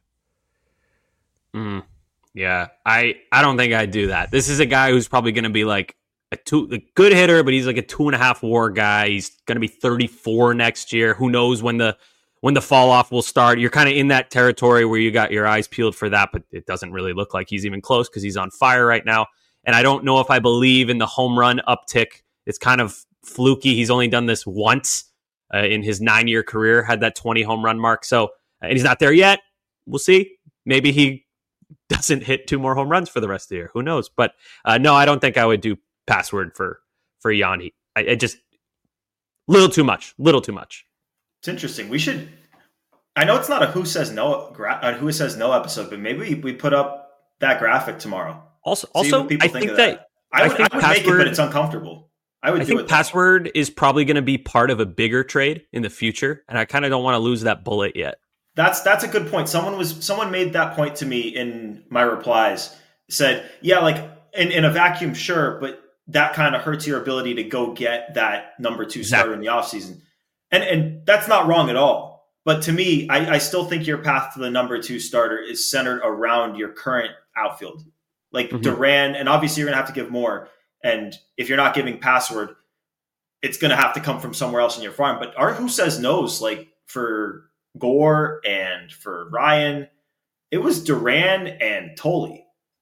Mm, yeah, I, I don't think I'd do that. This is a guy who's probably going to be like a two, a good hitter, but he's like a two and a half WAR guy. He's going to be thirty-four next year. Who knows when the when the fall off will start? You're kind of in that territory where you got your eyes peeled for that, but it doesn't really look like he's even close because he's on fire right now. And I don't know if I believe in the home run uptick. It's kind of fluky. He's only done this once. Uh, in his nine-year career, had that twenty home run mark. So, and he's not there yet. We'll see. Maybe he doesn't hit two more home runs for the rest of the year. Who knows? But uh, no, I don't think I would do Password for for Yandy. I, I just little too much. Little too much. It's interesting. We should. I know it's not a Who Says No gra- uh, Who Says No episode, but maybe we put up that graphic tomorrow. Also, also, I think, think that, that I would, I, think I would Password, make it, but it's uncomfortable. I would I do think it Password is probably going to be part of a bigger trade in the future, and I kind of don't want to lose that bullet yet. That's that's a good point. Someone was someone made that point to me in my replies. Said, yeah, like in, in a vacuum, sure, but that kind of hurts your ability to go get that number two starter exactly. in the offseason. And and that's not wrong at all. But to me, I, I still think your path to the number two starter is centered around your current outfield. Like mm-hmm. Duran, and obviously you're going to have to give more. And if you're not giving Password, it's going to have to come from somewhere else in your farm. But our Who Says No's, like for Gore and for Ryan, it was Duran and Tolley.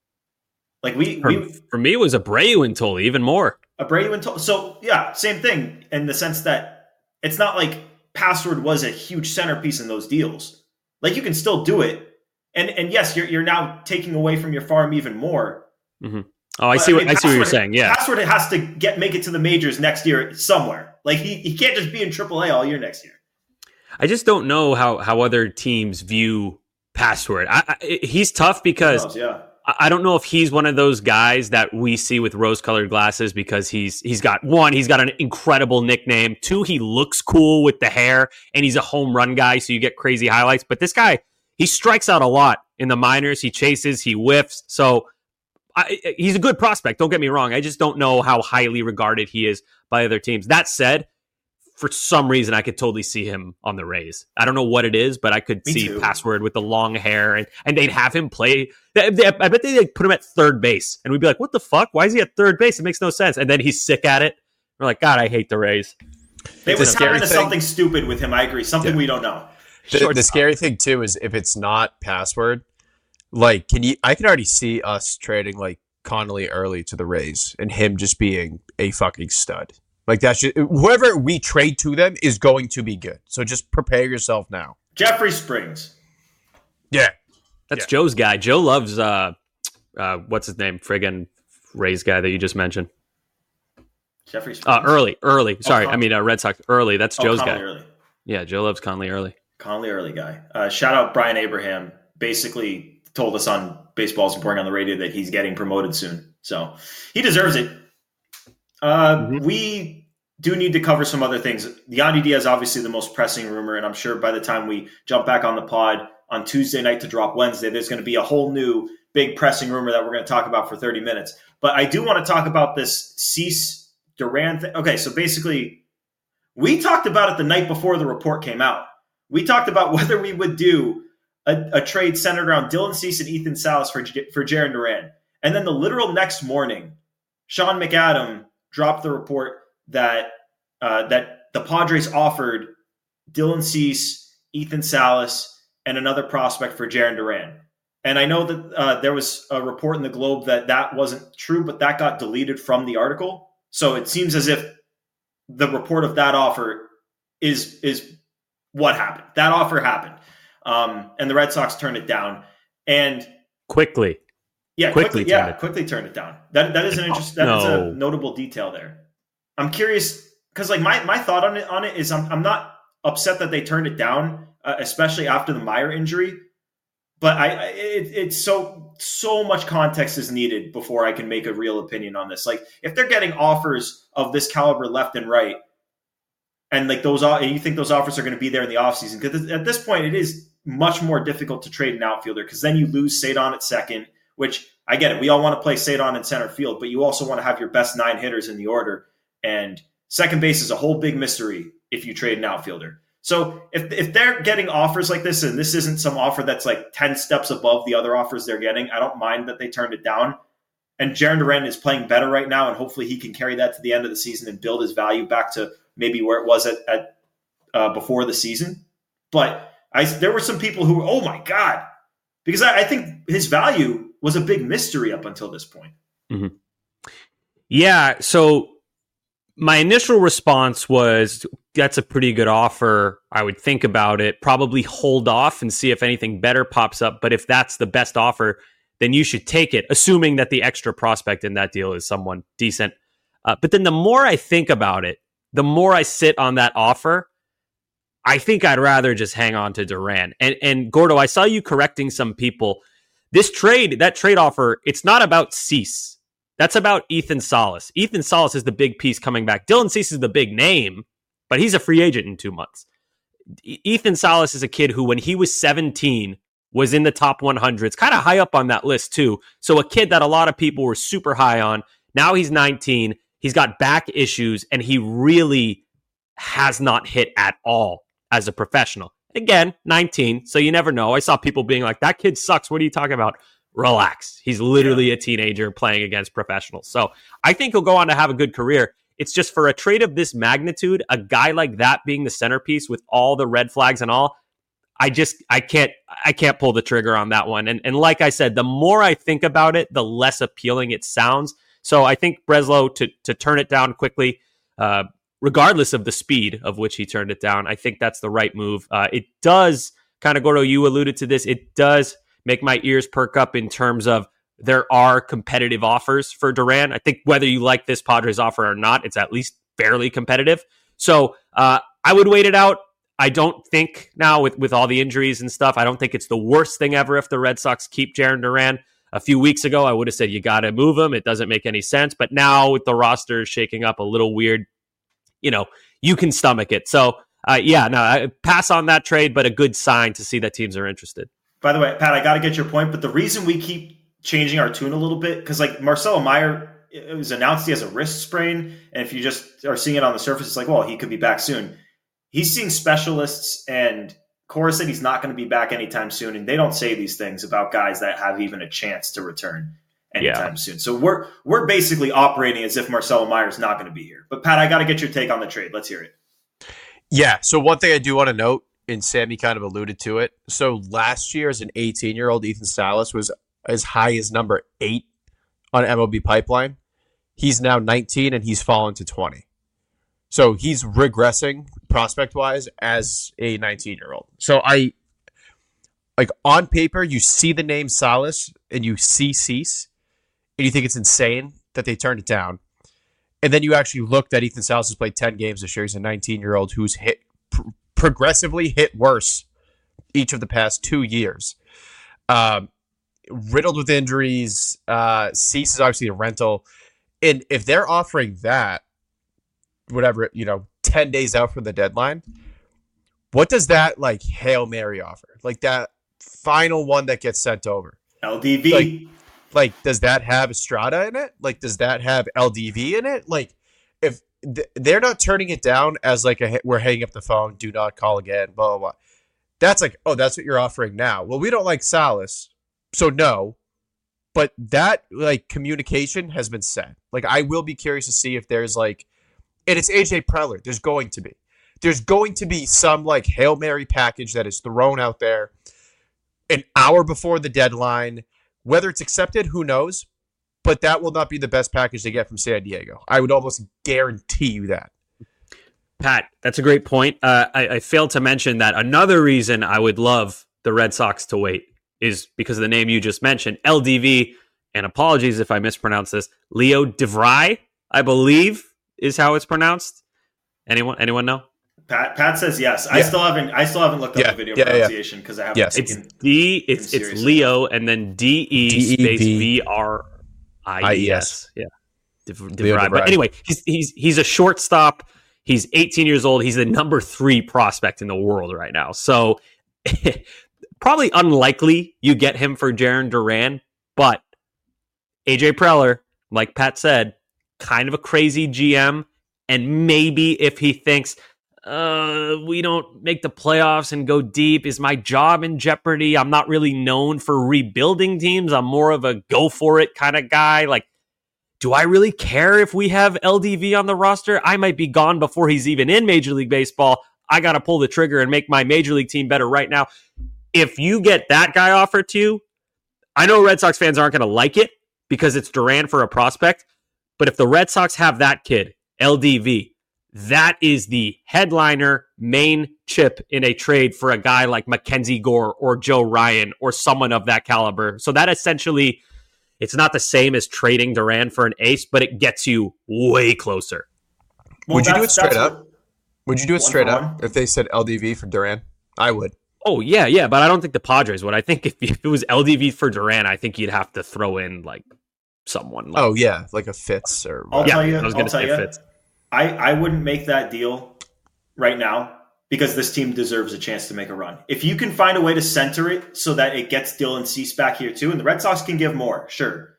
Like we, for, we for me, it was Abreu and Tolley, even more. Abreu and Tolley. So yeah, same thing in the sense that it's not like Password was a huge centerpiece in those deals. Like you can still do it, and and yes, you're you're now taking away from your farm even more. Mm-hmm. Oh, I see. But, what, I, mean, I see what you're saying. Yeah, Password has to get make it to the majors next year somewhere. Like he, he can't just be in triple A all year next year. I just don't know how, how other teams view Password. I, I, he's tough because knows, yeah. I, I don't know if he's one of those guys that we see with rose-colored glasses because he's he's got one, he's got an incredible nickname. Two, he looks cool with the hair, and he's a home run guy, so you get crazy highlights. But this guy, he strikes out a lot in the minors. He chases, he whiffs. So I, he's a good prospect, don't get me wrong. I just don't know how highly regarded he is by other teams. That said, for some reason, I could totally see him on the Rays. I don't know what it is, but I could Me see too. Password with the long hair, and, and they'd have him play. They, they, I bet they'd put him at third base, and we'd be like, what the fuck? Why is he at third base? It makes no sense. And then he's sick at it. We're like, God, I hate the Rays. They would scary have into thing. something stupid with him. I agree. Something Yeah. we don't know. The, the scary thing, too, is if it's not Password, like, can you? I can already see us trading, like, Connolly early to the Rays and him just being a fucking stud. Like that's just, whoever we trade to them is going to be good. So just prepare yourself now. Jeffrey Springs. Yeah. That's Yeah. Joe's guy. Joe loves, uh, uh, what's his name? Friggin' Rays guy that you just mentioned. Jeffrey Springs. Uh, early, early. Sorry, Con- I mean uh, Red Sox. Early. That's oh, Joe's Conley guy. Early. Yeah, Joe loves Conley Early. Conley Early guy. Uh, shout out Brian Abraham. Basically told us on Baseball's Reporting on the radio that he's getting promoted soon. So he deserves it. Uh, Mm-hmm. We do need to cover some other things. Yandy Diaz, obviously the most pressing rumor, and I'm sure by the time we jump back on the pod on Tuesday night to drop Wednesday, there's going to be a whole new big pressing rumor that we're going to talk about for thirty minutes. But I do want to talk about this Cease Duran thing. Okay, so basically, we talked about it the night before the report came out. We talked about whether we would do a, a trade centered around Dylan Cease and Ethan Salas for, for Jarren Duran. And then the literal next morning, Sean McAdam dropped the report that uh, that the Padres offered Dylan Cease, Ethan Salas, and another prospect for Jarren Duran. And I know that uh, there was a report in the Globe that that wasn't true, but that got deleted from the article. So it seems as if the report of that offer is is what happened. That offer happened. Um, and the Red Sox turned it down. And Quickly. yeah, Quickly quickly, yeah, turned it. quickly turned it down. That that is an interest. That is No. a notable detail there. I'm curious because, like, my my thought on it on it is I'm I'm not upset that they turned it down, uh, especially after the Meyer injury. But I, I it, it's so so much context is needed before I can make a real opinion on this. Like, if they're getting offers of this caliber left and right, and like those, and you think those offers are going to be there in the offseason. Because at this point, it is much more difficult to trade an outfielder because then you lose Cedon at second, which I get it. We all want to play Cedon in center field, but you also want to have your best nine hitters in the order. And second base is a whole big mystery if you trade an outfielder. So if if they're getting offers like this, and this isn't some offer that's like ten steps above the other offers they're getting, I don't mind that they turned it down. And Jarren Duran is playing better right now, and hopefully he can carry that to the end of the season and build his value back to maybe where it was at, at uh, before the season. But I, there were some people who, oh my God, because I, I think his value was a big mystery up until this point. Mm-hmm. Yeah, so my initial response was, that's a pretty good offer. I would think about it, probably hold off and see if anything better pops up. But if that's the best offer, then you should take it, assuming that the extra prospect in that deal is someone decent. Uh, but then the more I think about it, the more I sit on that offer, I think I'd rather just hang on to Duran. And, and Gordo, I saw you correcting some people. This trade, that trade offer, it's not about Cease. That's about Ethan Salas. Ethan Salas is the big piece coming back. Dylan Cease is the big name, but he's a free agent in two months. Ethan Salas is a kid who, when he was seventeen, was in the top one hundred. It's kind of high up on that list, too. So a kid that a lot of people were super high on. Now he's nineteen. He's got back issues, and he really has not hit at all as a professional. Again, nineteen, so you never know. I saw people being like, that kid sucks. What are you talking about? Relax. He's literally yeah. a teenager playing against professionals. So I think he'll go on to have a good career. It's just for a trade of this magnitude, a guy like that being the centerpiece with all the red flags and all, I just, I can't, I can't pull the trigger on that one. And, and like I said, the more I think about it, the less appealing it sounds. So I think Breslow, to, to turn it down quickly, uh, regardless of the speed of which he turned it down, I think that's the right move. Uh, it does kind of, Gordo, you alluded to this, it does make my ears perk up in terms of there are competitive offers for Duran. I think whether you like this Padres offer or not, it's at least fairly competitive. So uh, I would wait it out. I don't think now with, with all the injuries and stuff, I don't think it's the worst thing ever if the Red Sox keep Jarren Duran. A few weeks ago, I would have said, you got to move him. It doesn't make any sense. But now with the roster shaking up a little weird, you know, you can stomach it. So uh, yeah, no, I pass on that trade, but a good sign to see that teams are interested. By the way, Pat, I got to get your point, but the reason we keep changing our tune a little bit, because like Marcelo Meyer, it was announced he has a wrist sprain, and if you just are seeing it on the surface, it's like, well, he could be back soon. He's seeing specialists, and Cora said he's not going to be back anytime soon, and they don't say these things about guys that have even a chance to return anytime yeah. soon. So we're we're basically operating as if Marcelo Meyer is not going to be here. But Pat, I got to get your take on the trade. Let's hear it. Yeah. So one thing I do want to note, and Sammy kind of alluded to it. So last year, as an eighteen-year-old, Ethan Salas was as high as number eight on M L B Pipeline. He's now nineteen, and he's fallen to twenty. So he's regressing prospect-wise as a nineteen-year-old. So I, like, on paper, you see the name Salas, and you see Cease, and you think it's insane that they turned it down. And then you actually look that Ethan Salas has played ten games this year. He's a nineteen-year-old who's hit pr- progressively hit worse each of the past two years. Um, riddled with injuries. Uh, Cease is obviously a rental. And if they're offering that, whatever, you know, ten days out from the deadline, what does that, like, Hail Mary offer? Like, that final one that gets sent over? L D V. Like, like, does that have Estrada in it? Like, does that have L D V in it? Like, if th- they're not turning it down as, like, a, we're hanging up the phone, do not call again, blah, blah, blah. That's like, oh, that's what you're offering now. Well, we don't like Salas, so no. But that, like, communication has been said. Like, I will be curious to see if there's, like, and it's A J Preller. There's going to be. There's going to be some, like, Hail Mary package that is thrown out there an hour before the deadline. Whether it's accepted, who knows? But that will not be the best package they get from San Diego. I would almost guarantee you that. Pat, that's a great point. Uh, I, I failed to mention that another reason I would love the Red Sox to wait is because of the name you just mentioned, L D V, and apologies if I mispronounce this, Leo DeVry, I believe, is how it's pronounced. Anyone anyone know? Pat Pat says yes. Yeah. I still haven't I still haven't looked up yeah. the video yeah, pronunciation because yeah. I haven't yes. taken It's D it's it's Leo and then D E space V R I E S. Yeah. DeVry. But anyway, he's he's he's a shortstop. He's eighteen years old. He's the number three prospect in the world right now. So probably unlikely you get him for Jarren Duran, but A J Preller, like Pat said, kind of a crazy G M. And maybe if he thinks, uh, we don't make the playoffs and go deep, is my job in jeopardy? I'm not really known for rebuilding teams. I'm more of a go for it kind of guy. Like, do I really care if we have L D V on the roster? I might be gone before he's even in Major League Baseball. I got to pull the trigger and make my Major League team better right now. If you get that guy offered to you, I know Red Sox fans aren't going to like it because it's Duran for a prospect. But if the Red Sox have that kid, L D V, that is the headliner main chip in a trade for a guy like Mackenzie Gore or Joe Ryan or someone of that caliber. So that essentially, it's not the same as trading Duran for an ace, but it gets you way closer. Well, would you do it straight up? What, would you do it straight up if they said L D V for Duran? I would. Oh, yeah, yeah, but I don't think the Padres would. I think if, if it was L D V for Duran, I think you'd have to throw in like someone. Like, oh, yeah, like a Fitz or I'll yeah, tell you, I was going to say you, Fitz. I, I wouldn't make that deal right now because this team deserves a chance to make a run. If you can find a way to center it so that it gets Dylan Cease back here too, and the Red Sox can give more, sure.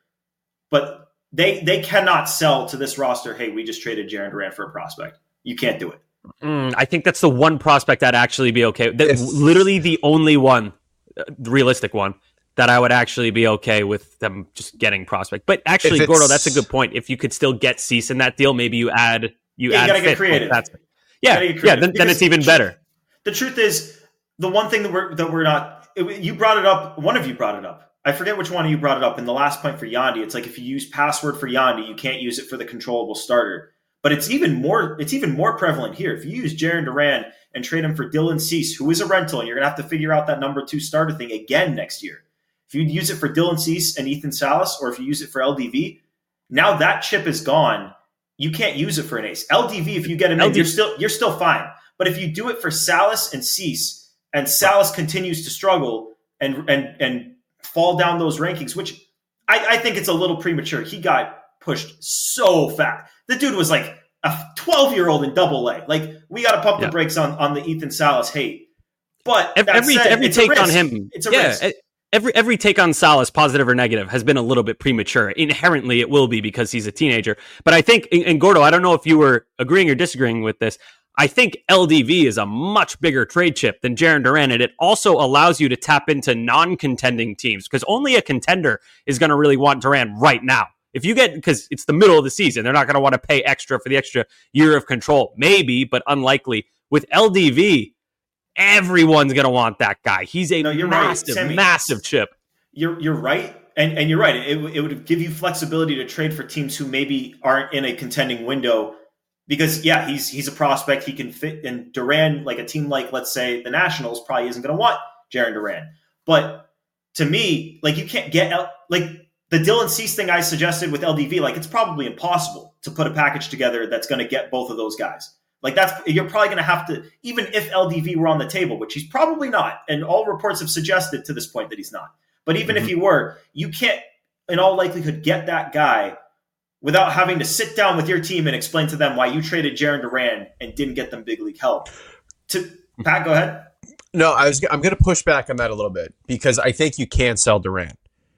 But they they cannot sell to this roster, hey, we just traded Jarren Duran for a prospect. You can't do it. Mm, I think that's the one prospect I'd actually be okay with. That's literally the only one, uh, realistic one, that I would actually be okay with them just getting prospect. But actually, Gordo, that's a good point. If you could still get Cease in that deal, maybe you add you yeah, add you gotta Fitz. get creative. That's, yeah, yeah. Then, then it's even the better. Truth, the truth is, the one thing that we're that we're not. It, you brought it up. One of you brought it up. I forget which one of you brought it up in the last point for Yandy. It's like if you use password for Yandy, you can't use it for the controllable starter. But it's even more it's even more prevalent here. If you use Jarren Duran and trade him for Dylan Cease, who is a rental, and you're going to have to figure out that number two starter thing again next year. If you use it for Dylan Cease and Ethan Salas, or if you use it for L D V, now that chip is gone. You can't use it for an ace. L D V, if you get him in, you're still you're still fine. But if you do it for Salas and Cease, and Salas continues to struggle and and and fall down those rankings, which I, I think it's a little premature. He got pushed so fast. The dude was like a twelve-year-old in double A. Like, we got to pump yeah. the brakes on, on the Ethan Salas hate. But every said, every take on him, it's a yeah, risk. Every every take on Salas, positive or negative, has been a little bit premature. Inherently, it will be because he's a teenager. But I think, and Gordo, I don't know if you were agreeing or disagreeing with this. I think L D V is a much bigger trade chip than Jarren Duran, and it also allows you to tap into non-contending teams because only a contender is going to really want Duran right now. If you get, because it's the middle of the season, they're not going to want to pay extra for the extra year of control. Maybe, but unlikely. With L D V, everyone's going to want that guy. He's a no, massive, right. Sammy, massive chip. You're you're right, and and you're right. It it would give you flexibility to trade for teams who maybe aren't in a contending window. Because, yeah, he's he's a prospect. He can fit. And Duran, like a team like, let's say, the Nationals, probably isn't going to want Jarren Duran. But to me, like, you can't get – like, the Dylan Cease thing I suggested with L D V, like, it's probably impossible to put a package together that's going to get both of those guys. Like, that's – you're probably going to have to – even if L D V were on the table, which he's probably not, and all reports have suggested to this point that he's not. But even mm-hmm. if he were, you can't, in all likelihood, get that guy – without having to sit down with your team and explain to them why you traded Jarren Duran and didn't get them big league help. To Pat, go ahead. No, I was. I'm going to push back on that a little bit because I think you can sell Duran,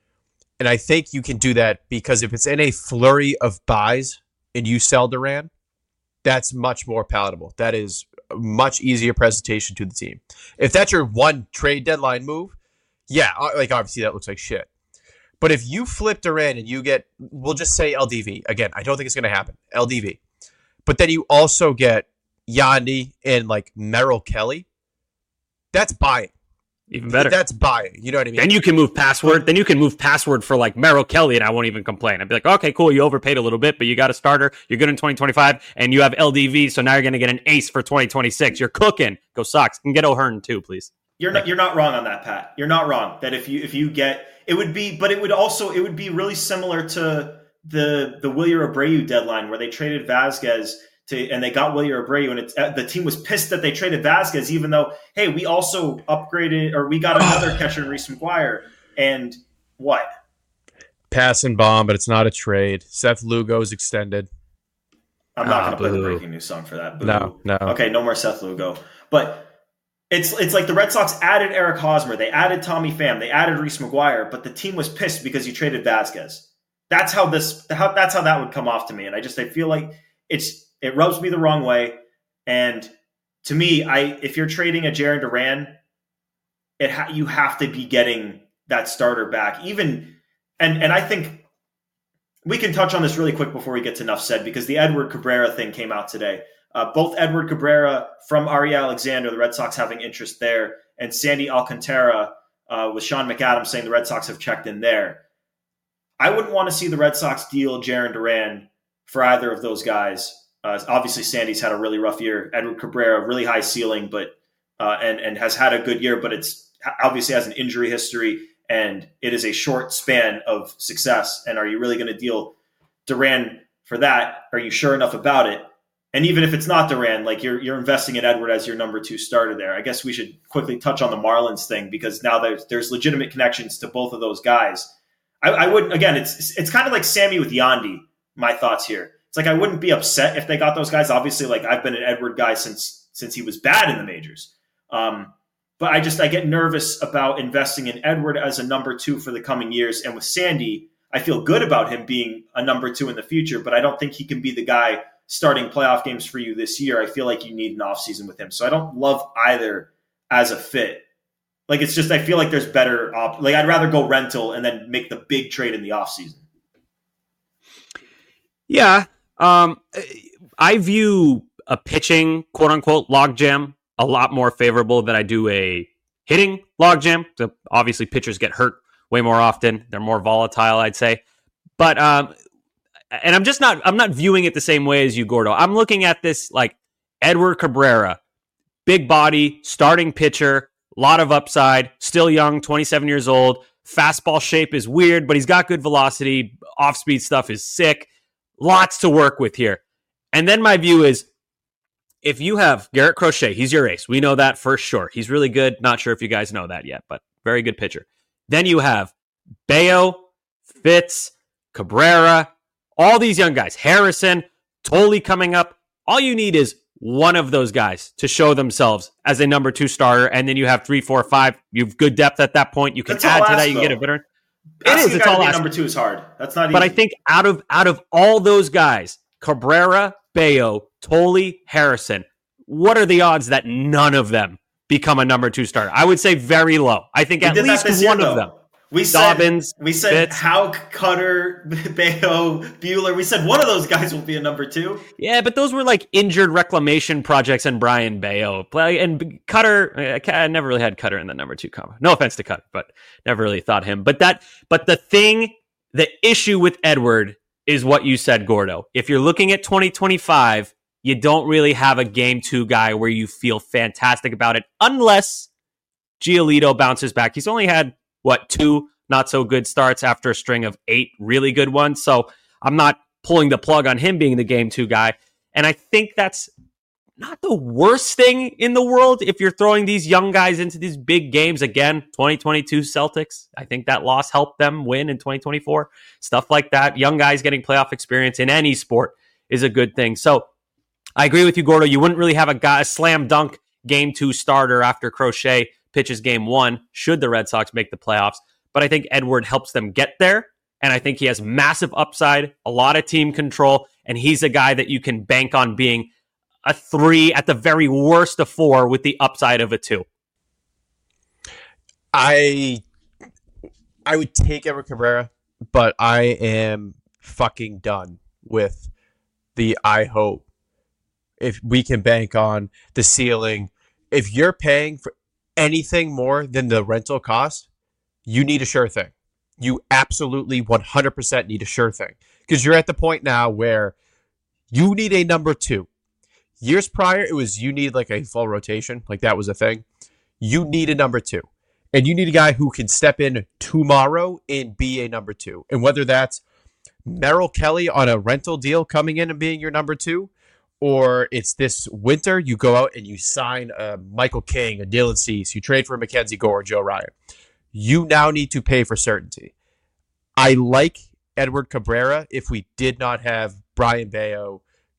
and I think you can do that because if it's in a flurry of buys and you sell Duran, that's much more palatable. That is a much easier presentation to the team. If that's your one trade deadline move, yeah, like obviously that looks like shit. But if you flip Duran and you get, we'll just say L D V. Again, I don't think it's going to happen. L D V. But then you also get Yandy and like Merrill Kelly. That's buying. Even better. That's buying. You know what I mean? Then you can move password. Then you can move password for like Merrill Kelly and I won't even complain. I'd be like, okay, cool. You overpaid a little bit, but you got a starter. You're good in twenty twenty-five and you have L D V. So now you're going to get an ace for twenty twenty-six. You're cooking. Go Sox. And get O'Hearn too, please. You're not, you're not wrong on that, Pat. You're not wrong that if you, if you get, it would be, but it would also, it would be really similar to the, the Wilyer Abreu deadline where they traded Vasquez to, and they got Wilyer Abreu and it's, the team was pissed that they traded Vasquez, even though, hey, we also upgraded or we got another catcher in Reese McGuire. And what? Pass and bomb, but it's not a trade. Seth Lugo's extended. I'm not Ah, going to play the boo. breaking news song for that. Boo. No, no. Okay, no more Seth Lugo. But it's it's like the Red Sox added Eric Hosmer, they added Tommy Pham, they added Reese McGuire, but the team was pissed because you traded Vasquez. That's how this. How, that's how that would come off to me, and I just I feel like it's it rubs me the wrong way. And to me, I if you're trading a Jarren Duran, it ha- you have to be getting that starter back. Even and and I think we can touch on this really quick before we get to enough said, because the Edward Cabrera thing came out today. Uh, both Edward Cabrera from Ari Alexander, the Red Sox having interest there, and Sandy Alcantara uh, with Sean McAdams saying the Red Sox have checked in there. I wouldn't want to see the Red Sox deal Jarren Duran for either of those guys. Uh, obviously, Sandy's had a really rough year. Edward Cabrera, really high ceiling, but uh, and and has had a good year, but it's obviously has an injury history, and it is a short span of success. And are you really going to deal Duran for that? Are you sure enough about it? And even if it's not Duran, like you're you're investing in Edward as your number two starter there. I guess we should quickly touch on the Marlins thing, because now there's there's legitimate connections to both of those guys. I, I would again, it's it's kind of like Sammy with Yandy. My thoughts here. It's like I wouldn't be upset if they got those guys. Obviously, like I've been an Edward guy since since he was bad in the majors. Um, but I just I get nervous about investing in Edward as a number two for the coming years. And with Sandy, I feel good about him being a number two in the future, but I don't think he can be the guy starting playoff games for you this year. I feel like you need an offseason with him. So I don't love either as a fit. Like, it's just, I feel like there's better, op- like I'd rather go rental and then make the big trade in the offseason. Yeah. Um, I view a pitching, quote unquote, logjam a lot more favorable than I do a hitting logjam. So obviously pitchers get hurt way more often. They're more volatile, I'd say. But, um, and I'm just not, I'm not viewing it the same way as you, Gordo. I'm looking at this like Edward Cabrera, big body, starting pitcher, a lot of upside, still young, twenty-seven years old. Fastball shape is weird, but he's got good velocity. Off-speed stuff is sick. Lots to work with here. And then my view is, if you have Garrett Crochet, he's your ace. We know that for sure. He's really good. Not sure if you guys know that yet, but very good pitcher. Then you have Bayo, Fitz, Cabrera, all these young guys. Harrison, Tolley coming up. All you need is one of those guys to show themselves as a number two starter, and then you have three, four, five. You have good depth at that point. You can That's add all to that. ask, You can get a though. veteran. It Asking is. a It's guy to all be a ask. number two is hard. That's not easy. But I think out of out of all those guys, Cabrera, Bayo, Tolley, Harrison, what are the odds that none of them become a number two starter? I would say very low. I think We at did that least this year, one though. of them. We said, Dobbins, we said Fitz. Houck, Cutter, Bayo, Bueller. We said one of those guys will be a number two. Yeah, but those were like injured reclamation projects and Brian Bayo. Play and Cutter, I never really had Cutter in the number two combo. No offense to Cutter, but never really thought him. But that, but the thing, the issue with Edward is what you said, Gordo. If you're looking at twenty twenty-five, you don't really have a game two guy where you feel fantastic about it, unless Giolito bounces back. He's only had, what, two not so good starts after a string of eight really good ones. So I'm not pulling the plug on him being the game two guy. And I think that's not the worst thing in the world if you're throwing these young guys into these big games. Again, twenty twenty-two Celtics, I think that loss helped them win in twenty twenty-four. Stuff like that. Young guys getting playoff experience in any sport is a good thing. So I agree with you, Gordo. You wouldn't really have a guy, a slam dunk game two starter after Crochet pitches game one, should the Red Sox make the playoffs. But I think Edward helps them get there. And I think he has massive upside, a lot of team control, and he's a guy that you can bank on being a three, at the very worst a four, with the upside of a two. I I would take Edward Cabrera, but I am fucking done with the I hope. If we can bank on the ceiling, if you're paying for anything more than the rental cost, you need a sure thing. You absolutely one hundred percent need a sure thing, because you're at the point now where you need a number two. Years prior, it was you need like a full rotation, like that was a thing. You need a number two, and you need a guy who can step in tomorrow and be a number two. And whether that's Merrill Kelly on a rental deal coming in and being your number two, or it's this winter you go out and you sign a Michael King, a Dylan Cease, you trade for Mackenzie Gore or Joe Ryan. You now need to pay for certainty. I like Edward Cabrera if we did not have Brian Bayo,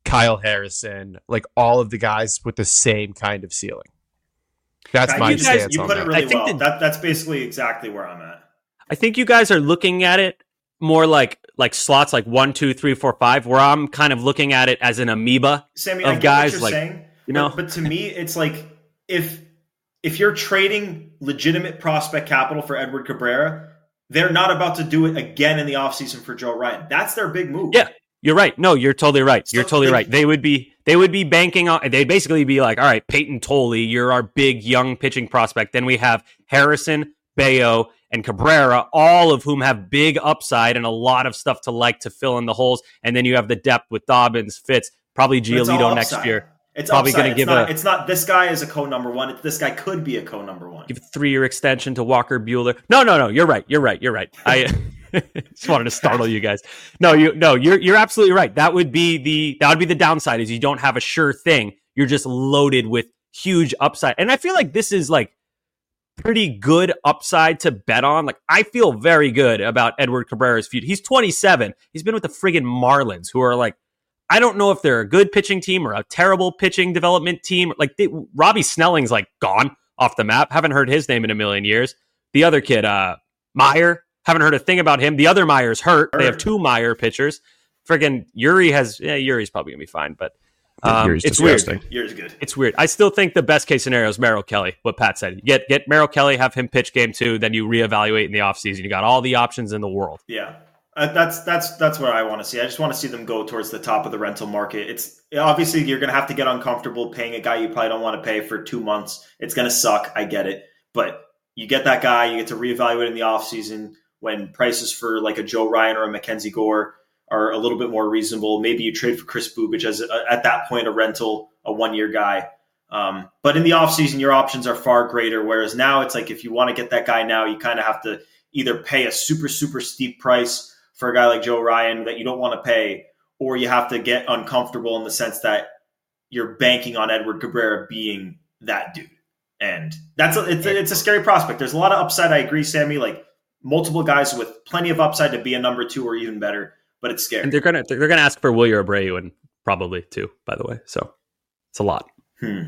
Kyle Harrison, like all of the guys with the same kind of ceiling. That's I, my you guys, stance you on put that. it really I think well. that- that, that's basically exactly where I'm at. I think you guys are looking at it more like like slots like one, two, three, four, five, where I'm kind of looking at it as an amoeba Sammy, of I get guys what you're like saying, you know. but, but to me, it's like if if you're trading legitimate prospect capital for Edward Cabrera, they're not about to do it again in the offseason for Joe Ryan. That's their big move. Yeah, you're right. No, you're totally right. So You're totally they- right. They would be they would be banking on. They'd basically be like, all right, Peyton Tolley, you're our big young pitching prospect. Then we have Harrison, Bayo, and Cabrera, all of whom have big upside and a lot of stuff to like to fill in the holes. And then you have the depth with Dobbins, Fitz, probably But it's all Giolito next upside. year. It's Probably upside. gonna It's give not, a- It's not this guy is a co-number one. It's this guy could be a co-number one. Give a three-year extension to Walker Buehler. No, no, no. You're right. You're right. You're right. I just wanted to startle you guys. No, you no, you're you're absolutely right. That would be the that would be the downside is you don't have a sure thing. You're just loaded with huge upside. And I feel like this is like pretty good upside to bet on. Like I feel very good about Edward Cabrera's future. He's twenty-seven. He's been with the friggin' Marlins, who are like, I don't know if they're a good pitching team or a terrible pitching development team. Like they, Robbie Snelling's like gone off the map. Haven't heard his name in a million years. The other kid, uh, Meyer, haven't heard a thing about him. The other Meyer's hurt. They have two Meyer pitchers. Friggin' Yuri has, yeah, Yuri's probably gonna be fine, but um, Yuri's it's disgusting. weird. Yours good. It's weird. I still think the best case scenario is Merrill Kelly, what Pat said. Get get Merrill Kelly, have him pitch game two, then you reevaluate in the offseason. You got all the options in the world. Yeah. Uh, that's that's that's what I want to see. I just want to see them go towards the top of the rental market. It's obviously you're going to have to get uncomfortable paying a guy you probably don't want to pay for two months. It's going to suck. I get it, but you get that guy. You get to reevaluate in the offseason when prices for like a Joe Ryan or a Mackenzie Gore are a little bit more reasonable. Maybe you trade for Chris Bubich as a, at that point a rental, a one year guy. Um, but in the offseason, your options are far greater. Whereas now it's like if you want to get that guy now, you kind of have to either pay a super super steep price for a guy like Joe Ryan that you don't want to pay, or you have to get uncomfortable in the sense that you're banking on Edward Cabrera being that dude. And that's a, it's, a, it's a scary prospect. There's a lot of upside. I agree, Sammy, like multiple guys with plenty of upside to be a number two or even better, but it's scary. And they're gonna they're gonna ask for Wilyer Abreu and probably too, by the way. So it's a lot. Hmm.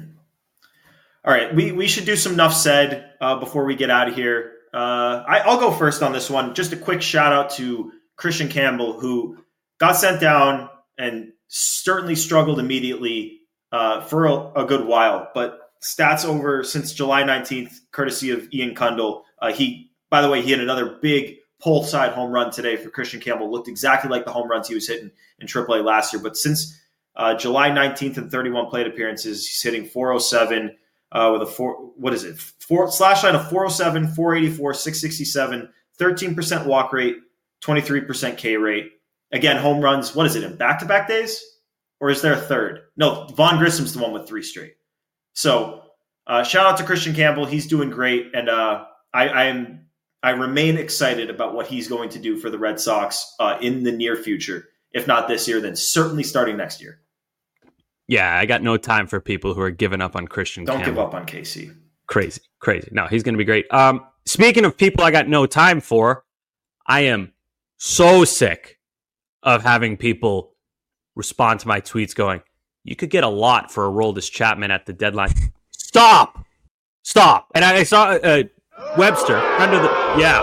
All right, we, we should do some enough said uh, before we get out of here. Uh, I, I'll go first on this one. Just a quick shout out to Christian Campbell, who got sent down and certainly struggled immediately uh, for a, a good while. But stats over since July nineteenth, courtesy of Ian Cundall. Uh, he, by the way, he had another big pole side home run today for Christian Campbell. Looked exactly like the home runs he was hitting in triple A last year. But since uh, July nineteenth and thirty-one plate appearances, he's hitting four oh seven uh, with a four. What is it? Four slash line of four oh seven, four eighty-four, six sixty-seven, thirteen percent walk rate, twenty-three percent K rate. Again, home runs, what is it, in back-to-back days? Or is there a third? No, Vaughn Grissom's the one with three straight. So uh, shout out to Christian Campbell. He's doing great. And uh, I, I am I remain excited about what he's going to do for the Red Sox uh, in the near future. If not this year, then certainly starting next year. Yeah, I got no time for people who are giving up on Christian Don't Campbell. give up on K C. Crazy, crazy. No, he's going to be great. Um, speaking of people I got no time for, I am so sick of having people respond to my tweets going, you could get a lot for Aroldis Chapman at the deadline. Stop! Stop! And I, I saw uh, Webster, friend of the... Yeah.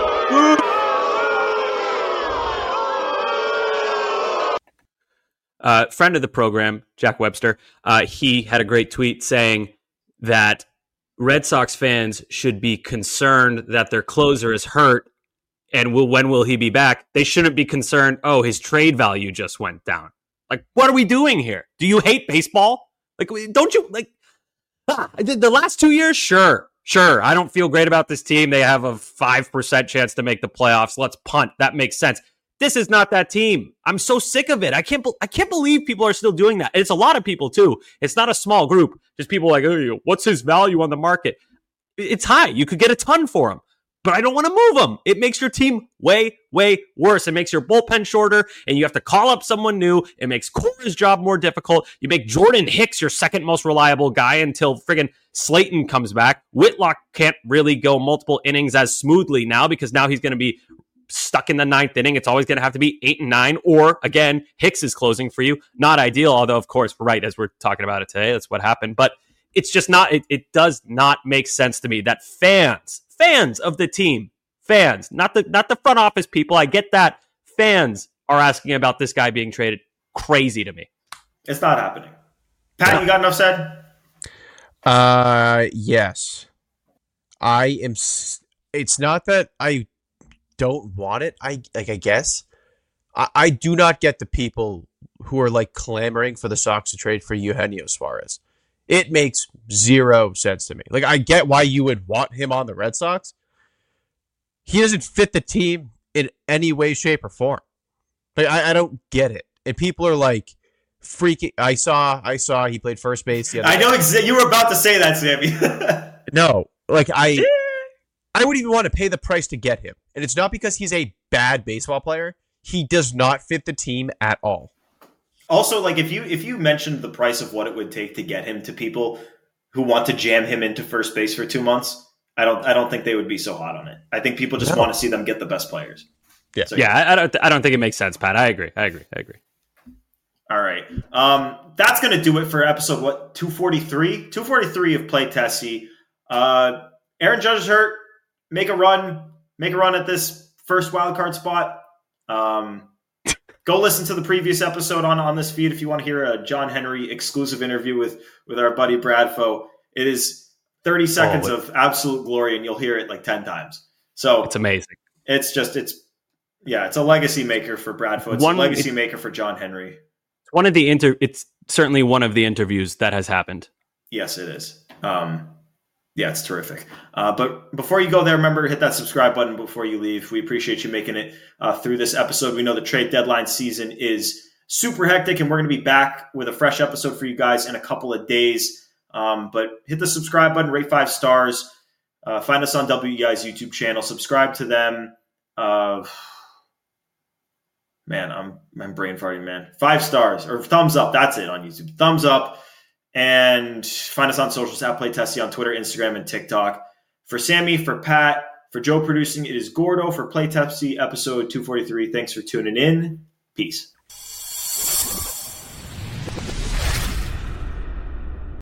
Uh, friend of the program, Jack Webster, uh, he had a great tweet saying that Red Sox fans should be concerned that their closer is hurt and will, when will he be back? They shouldn't be concerned, oh, his trade value just went down. Like, what are we doing here? Do you hate baseball? Like, don't you, like, ah, the last two years? Sure, sure. I don't feel great about this team. They have a five percent chance to make the playoffs. Let's punt. That makes sense. This is not that team. I'm so sick of it. I can't, be- I can't believe people are still doing that. It's a lot of people, too. It's not a small group. Just people like, oh, what's his value on the market? It's high. You could get a ton for him. But I don't want to move him. It makes your team way, way worse. It makes your bullpen shorter, and you have to call up someone new. It makes Cora's job more difficult. You make Jordan Hicks your second most reliable guy until friggin' Slayton comes back. Whitlock can't really go multiple innings as smoothly now because now he's going to be stuck in the ninth inning. It's always going to have to be eight and nine, or again, Hicks is closing for you. Not ideal, although of course, right as we're talking about it today, that's what happened. But it's just not. It, it does not make sense to me that fans, fans of the team, fans, not the not the front office people. I get that fans are asking about this guy being traded. Crazy to me. It's not happening. Pat, you got enough said? Uh, yes. I am. It's not that I don't want it. I like. I guess I, I do not get the people who are like clamoring for the Sox to trade for Eugenio Suarez. It makes zero sense to me. Like, I get why you would want him on the Red Sox. He doesn't fit the team in any way, shape, or form. Like, I, I don't get it. And people are like freaking. I saw. I saw he played first base. The other I know day. exactly. You were about to say that, Sammy. No, like I. I wouldn't even want to pay the price to get him. And it's not because he's a bad baseball player. He does not fit the team at all. Also, like if you if you mentioned the price of what it would take to get him to people who want to jam him into first base for two months, I don't I don't think they would be so hot on it. I think people just No. want to see them get the best players. Yeah, So, Yeah, I, I don't. I don't think it makes sense, Pat. I agree. I agree. I agree. All right. Um, that's going to do it for episode, what, two forty-three? two forty-three of Play Tessie. Uh, Aaron Judge is hurt. Make a run. Make a run at this first wildcard spot. Um, go listen to the previous episode on, on this feed if you want to hear a John Henry exclusive interview with, with our buddy Bradfo. It is thirty seconds Oh, of absolute glory, and you'll hear it like ten times. So It's amazing. it's just, it's, yeah, it's a legacy maker for Bradfo. It's One- a legacy maker for John Henry. It's one of the inter. It's certainly one of the interviews that has happened. Yes, it is. Um, yeah, it's terrific. Uh, but before you go there, remember to hit that subscribe button before you leave. We appreciate you making it uh, through this episode. We know the trade deadline season is super hectic, and we're going to be back with a fresh episode for you guys in a couple of days. Um, but hit the subscribe button, rate five stars. Uh, find us on W E I's YouTube channel. Subscribe to them. Uh, man, I'm I'm brain farting, man. Five stars or thumbs up. That's it on YouTube. Thumbs up. And find us on socials at Play Tessie on Twitter, Instagram, and TikTok. For Sammy, for Pat, for Joe producing, it is Gordo for Play Tessie episode two forty-three. Thanks for tuning in. Peace.